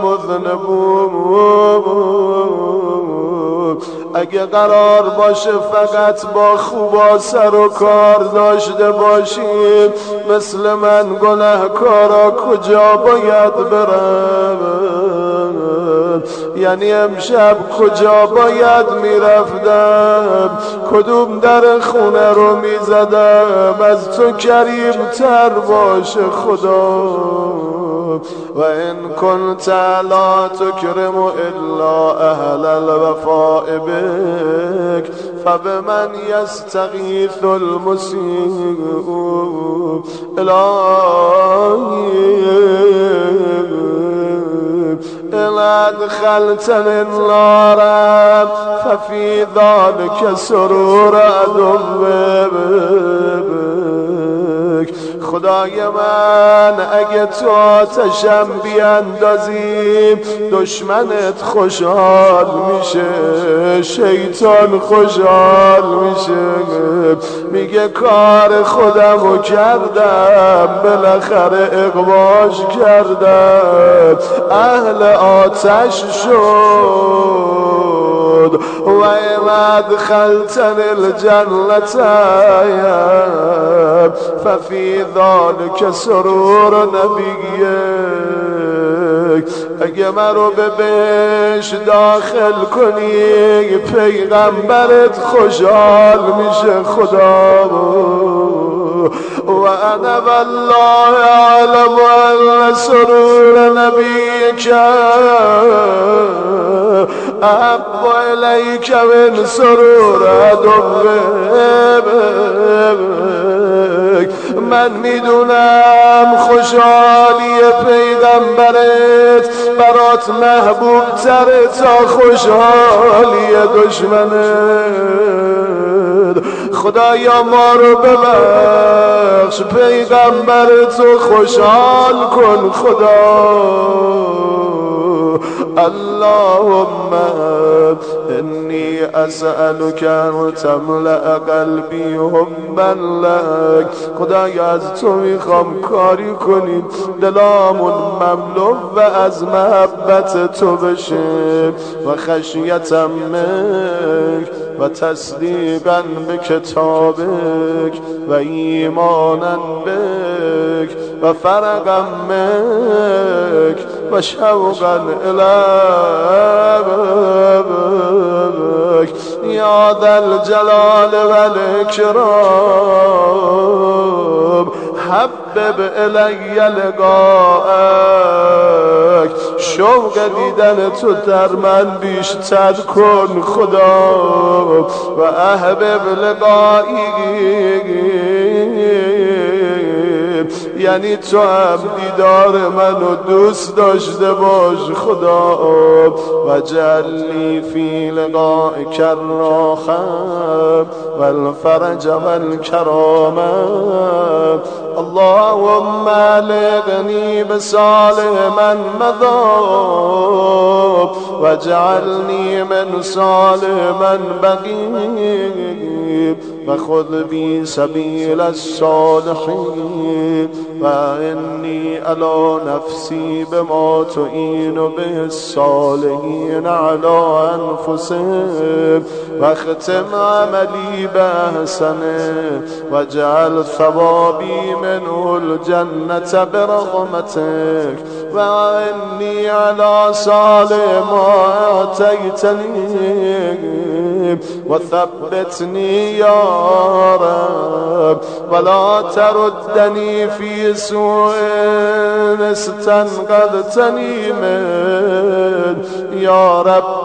المذنبون. اگه قرار باشه فقط با خوبا سر و کار داشته باشیم مثل من گناهکارا کجا باید برم؟ یعنی امشب کجا باید میرفتم؟ کدوم در خونه رو میزدم از تو کریم تر باشه خدا؟ و این کنت لا تکرم الا اهل الوفاء بک فبمن یستغیث المسیء. الهی إن أدخلتني النار ففي ذلك سرور عدوك. خدای من اگه تو آتشم بیاندازی دشمنت خوشحال میشه، شیطان خوشحال میشه، میگه کار خودمو کردم بالاخره اقباش کردم، اهل آتش شد. و این ادخلتنی الجنة ففی ذلک سرور نبیک. اگه من رو به بهش داخل کنی پیغمبرت خوشحال میشه خدا. و انا والله اعلم ان سرور نبیک احب الیک من سرور عدوک. من میدونم خوشحالی پیغمبرت برات محبوب تره تا خوشحالی دشمنت. خدایا ما رو ببخش، پیغمبرتو خوشحال کن خدا. اللهم انی اسألک ان تملأ قلبی حبا لک. خدایا از تو میخوام کاری کنیم دلامون مملو و از محبت تو بشه و خشیتم منک و تصدیقا به کتابک و ایمانا بک و فرقا منک و شوقا الیک یا ذا الجلال و الاکرام. حب حبب الی لقاءک، شوق دیدن تو در من بیشتر کن خدا. و احبب لقایی، یعنی تو هم دیدار منو دوست داشته باش خدا. و جعلنی فی لقائک الراحة والفرج والکرامة. اللهم الحقنی بصالح من مضى واجعلنی من صالح من بقي، وخذ بي سبيل الصالحين، وإني على نفسي بما تعين به الصالحين على أنفسهم، واختم عملي بأحسنه، واجعل ثوابي منه الجنة برحمتك، وإني على صالح ما آتيتني، وثبتني يا رب، ولا تردني في سوء استنقذتني من يا رب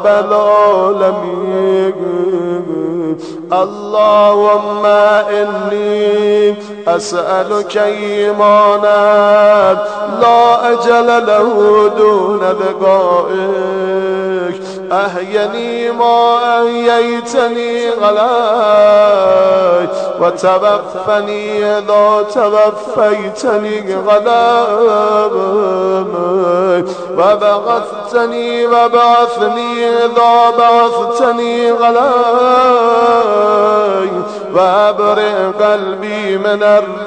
العالمين. اللهم إني أسألك إيمانا لا أجل له دون لقائك، أحيني ما أحييتني غلاي، وتوفني إذا توفيتني غلاي، وبعثتني وبعثني إذا بعثتني غلاي، وأبرئ قلبي من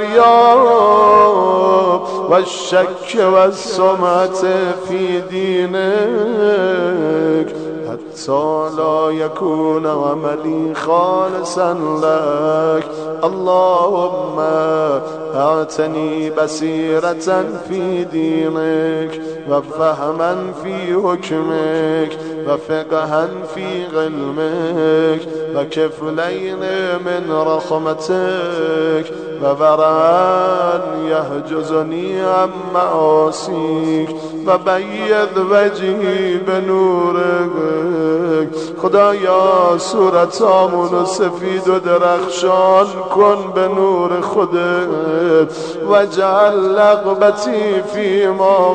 الرياء والشك والسمعة في دينك، حتى لا يكون عملي خالصا لك. اللهم أعطني بصيرة في دينك، وفهما في حكمك، وفقها في علمك، وكفلين من رحمتك، وورعا يحجزني عن معاصيك، وبيض وجهي بنورك. خدایا صورتامونو سفید و درخشان کن به نور خودت، و جعل لقبتی فی ما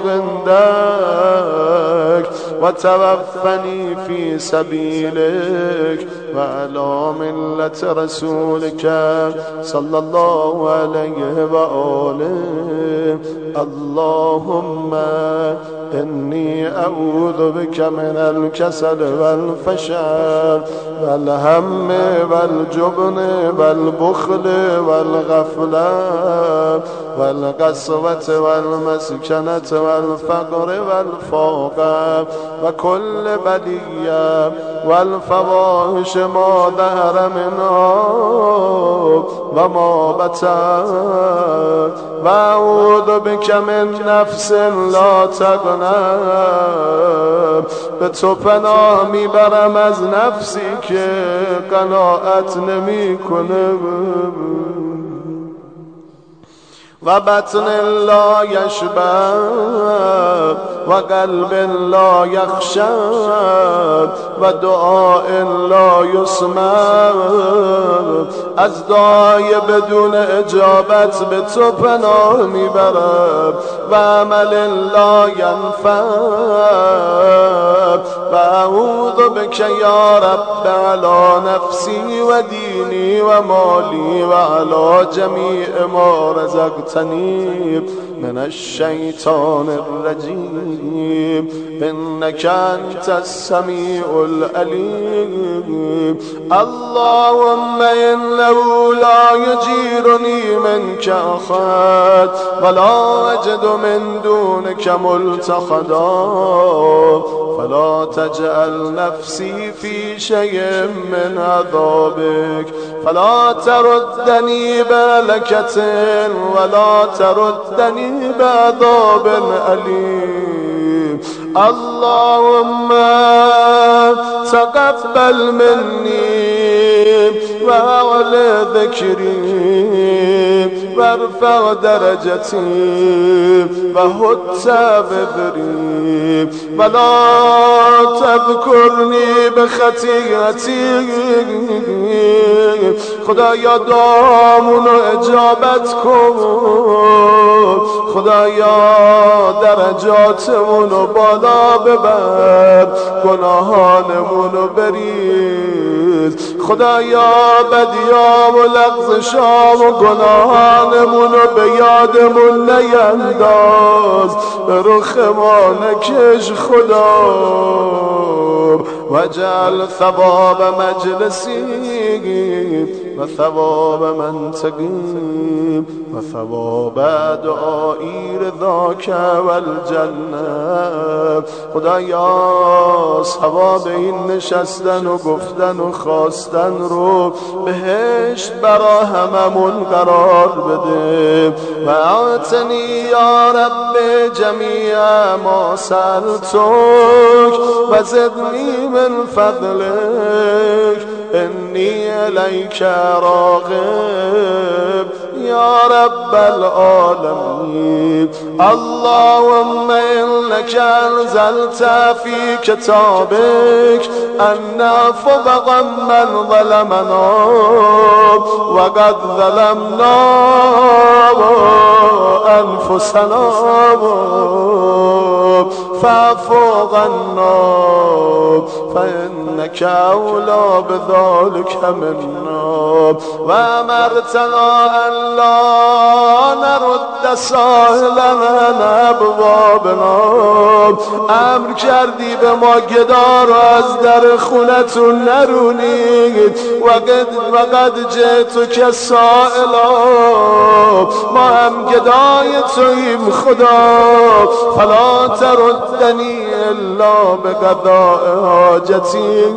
عندك، و توفنی فی سبیلك، و علی ملت رسولك صلی الله علیه و آله. اللهم إني أعوذ بك من الكسل والفشل والهم والجبن والبخل والغفلة والقسوة والمسكنة والفقر والفقر وكل بلية والفواحش ما ظهر منها وما بطن. وأعوذ بك من نفس لا تغنى، به تو پناه میبرم از نفسی که قناعت نمی کنه، و بطن لا یشبع و قلب لا یخشع و دعاء لا یسمع. از دعای بدون اجابت به تو پناه میبرم، و عمل لا ینفع. و اعوذ بک یا رب علی نفسی و دینی و مالی و علی جمیع ما رزقتنی من الشیطان الرجیم، انک انت السمیع العلیم. اللهم انه لا یجیرنی منک احد ولا اجد من دونک ملتحدا، فلا تجعل نفسی فی شیء من عذابک، فلا تردنی بهلکة ولا تردنی بعذاب علیم. اللهم تقبل مني وعلى ذكري وارفع درجتي وهت بذري ولا تذكرني بخطیئتی. خدایا دعامونو اجابت کن، خدایا درجاتمونو بالا ببر، گناهانمونو بریز. خدایا بدیام و لغزشام و گناهانمونو به یادمون نینداز، به رخ ما نکش خدا. وجعل ثواب مجلسی و ثواب منطقی و ثواب دعایی رضاک والجنه. خدایا ثواب این نشستن و گفتن و خواستن رو بهشت برا هممون قرار بده. و اعطنی یا رب جمیع ما سألتک و زدنی من فضلک انی الیک راغب یا رب العالمین. اللهم انک انزلت فی کتابک ان فوق من ظلمنا و قد ظلمنا انفسنا فاعف عنا فانک اولی بذلک منا. و امرتنا ان لا نرد سائلنا ابوابنا. امر کردی به ما گدا رو از در خونتون نرونید. و قد و قد جئت که سائلا، ما هم گدای توییم خدا. فلا تردنی الا بقضاء حاجتی.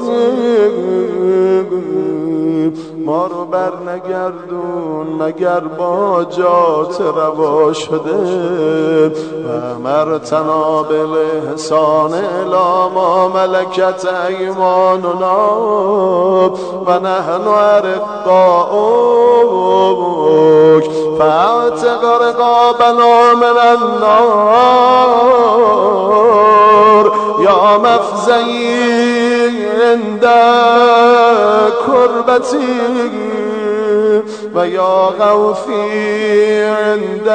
ما رو بر نگردون مگر با جات روا شده. و امرتنا بالاحسان الی ما ملکت ایماننا و نحن ارقاؤک فاعتق رقابنا من النار. یا مفزعی عند کربتی و یا غوثی عند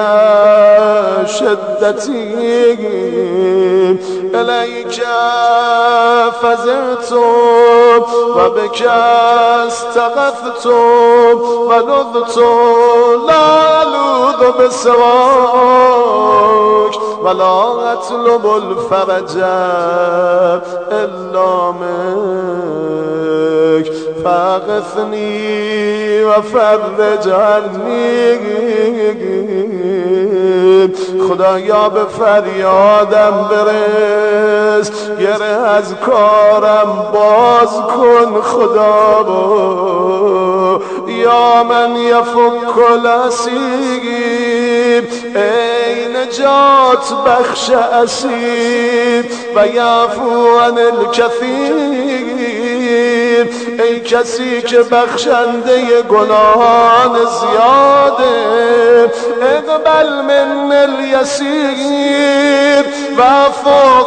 شدتی. الیک فزعت و بک استغثت و لذت لا الوذ بسواک ولا اطلب الفرج الا منک فاغثنی و فرج عنی. خدایا به فریادم برس، گره از کارم باز کن خدا. یا من یفک الاسیر، ای نجات بخش اسیر و یعفو عن الکثیر، ای کسی که بخشنده گناهان زیاده. اقبل من الیسیر و فوق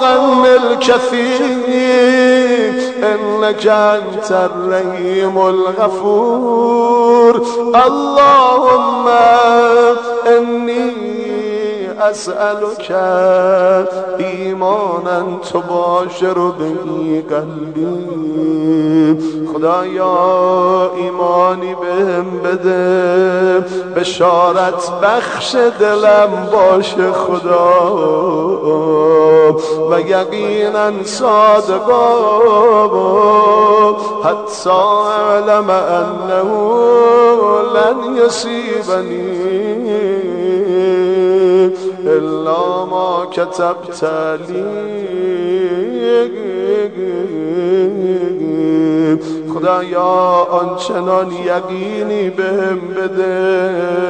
الکثیر انک انت الرحیم الغفور. اللهم انی اسألك ایمانا تباشر به قلبی. خدایا ایمانی بهم بده بشارت بخش دلم باشه خدا. و یقینا صادقا حتی علم انه لن یصیبنی الا ما کتبت لی. خدایا آنچنان یقینی بهم بده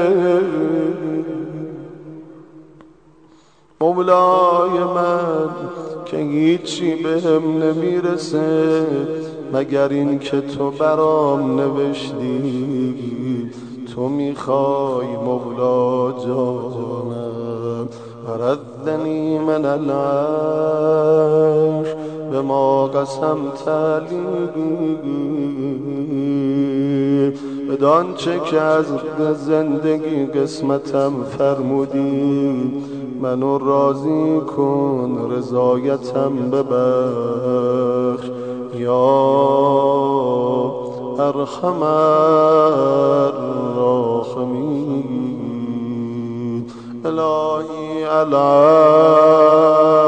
مولای من که هیچی بهم نمیرسه مگر این که تو برام نوشتی. تو میخوای مولا جانم. فردنی من العیش به ما قسمت لی، بدان چه که از زندگی قسمتم فرمودی، منو راضی کن رضایتم ببخش یا ارحم الراحمین. الهی العیش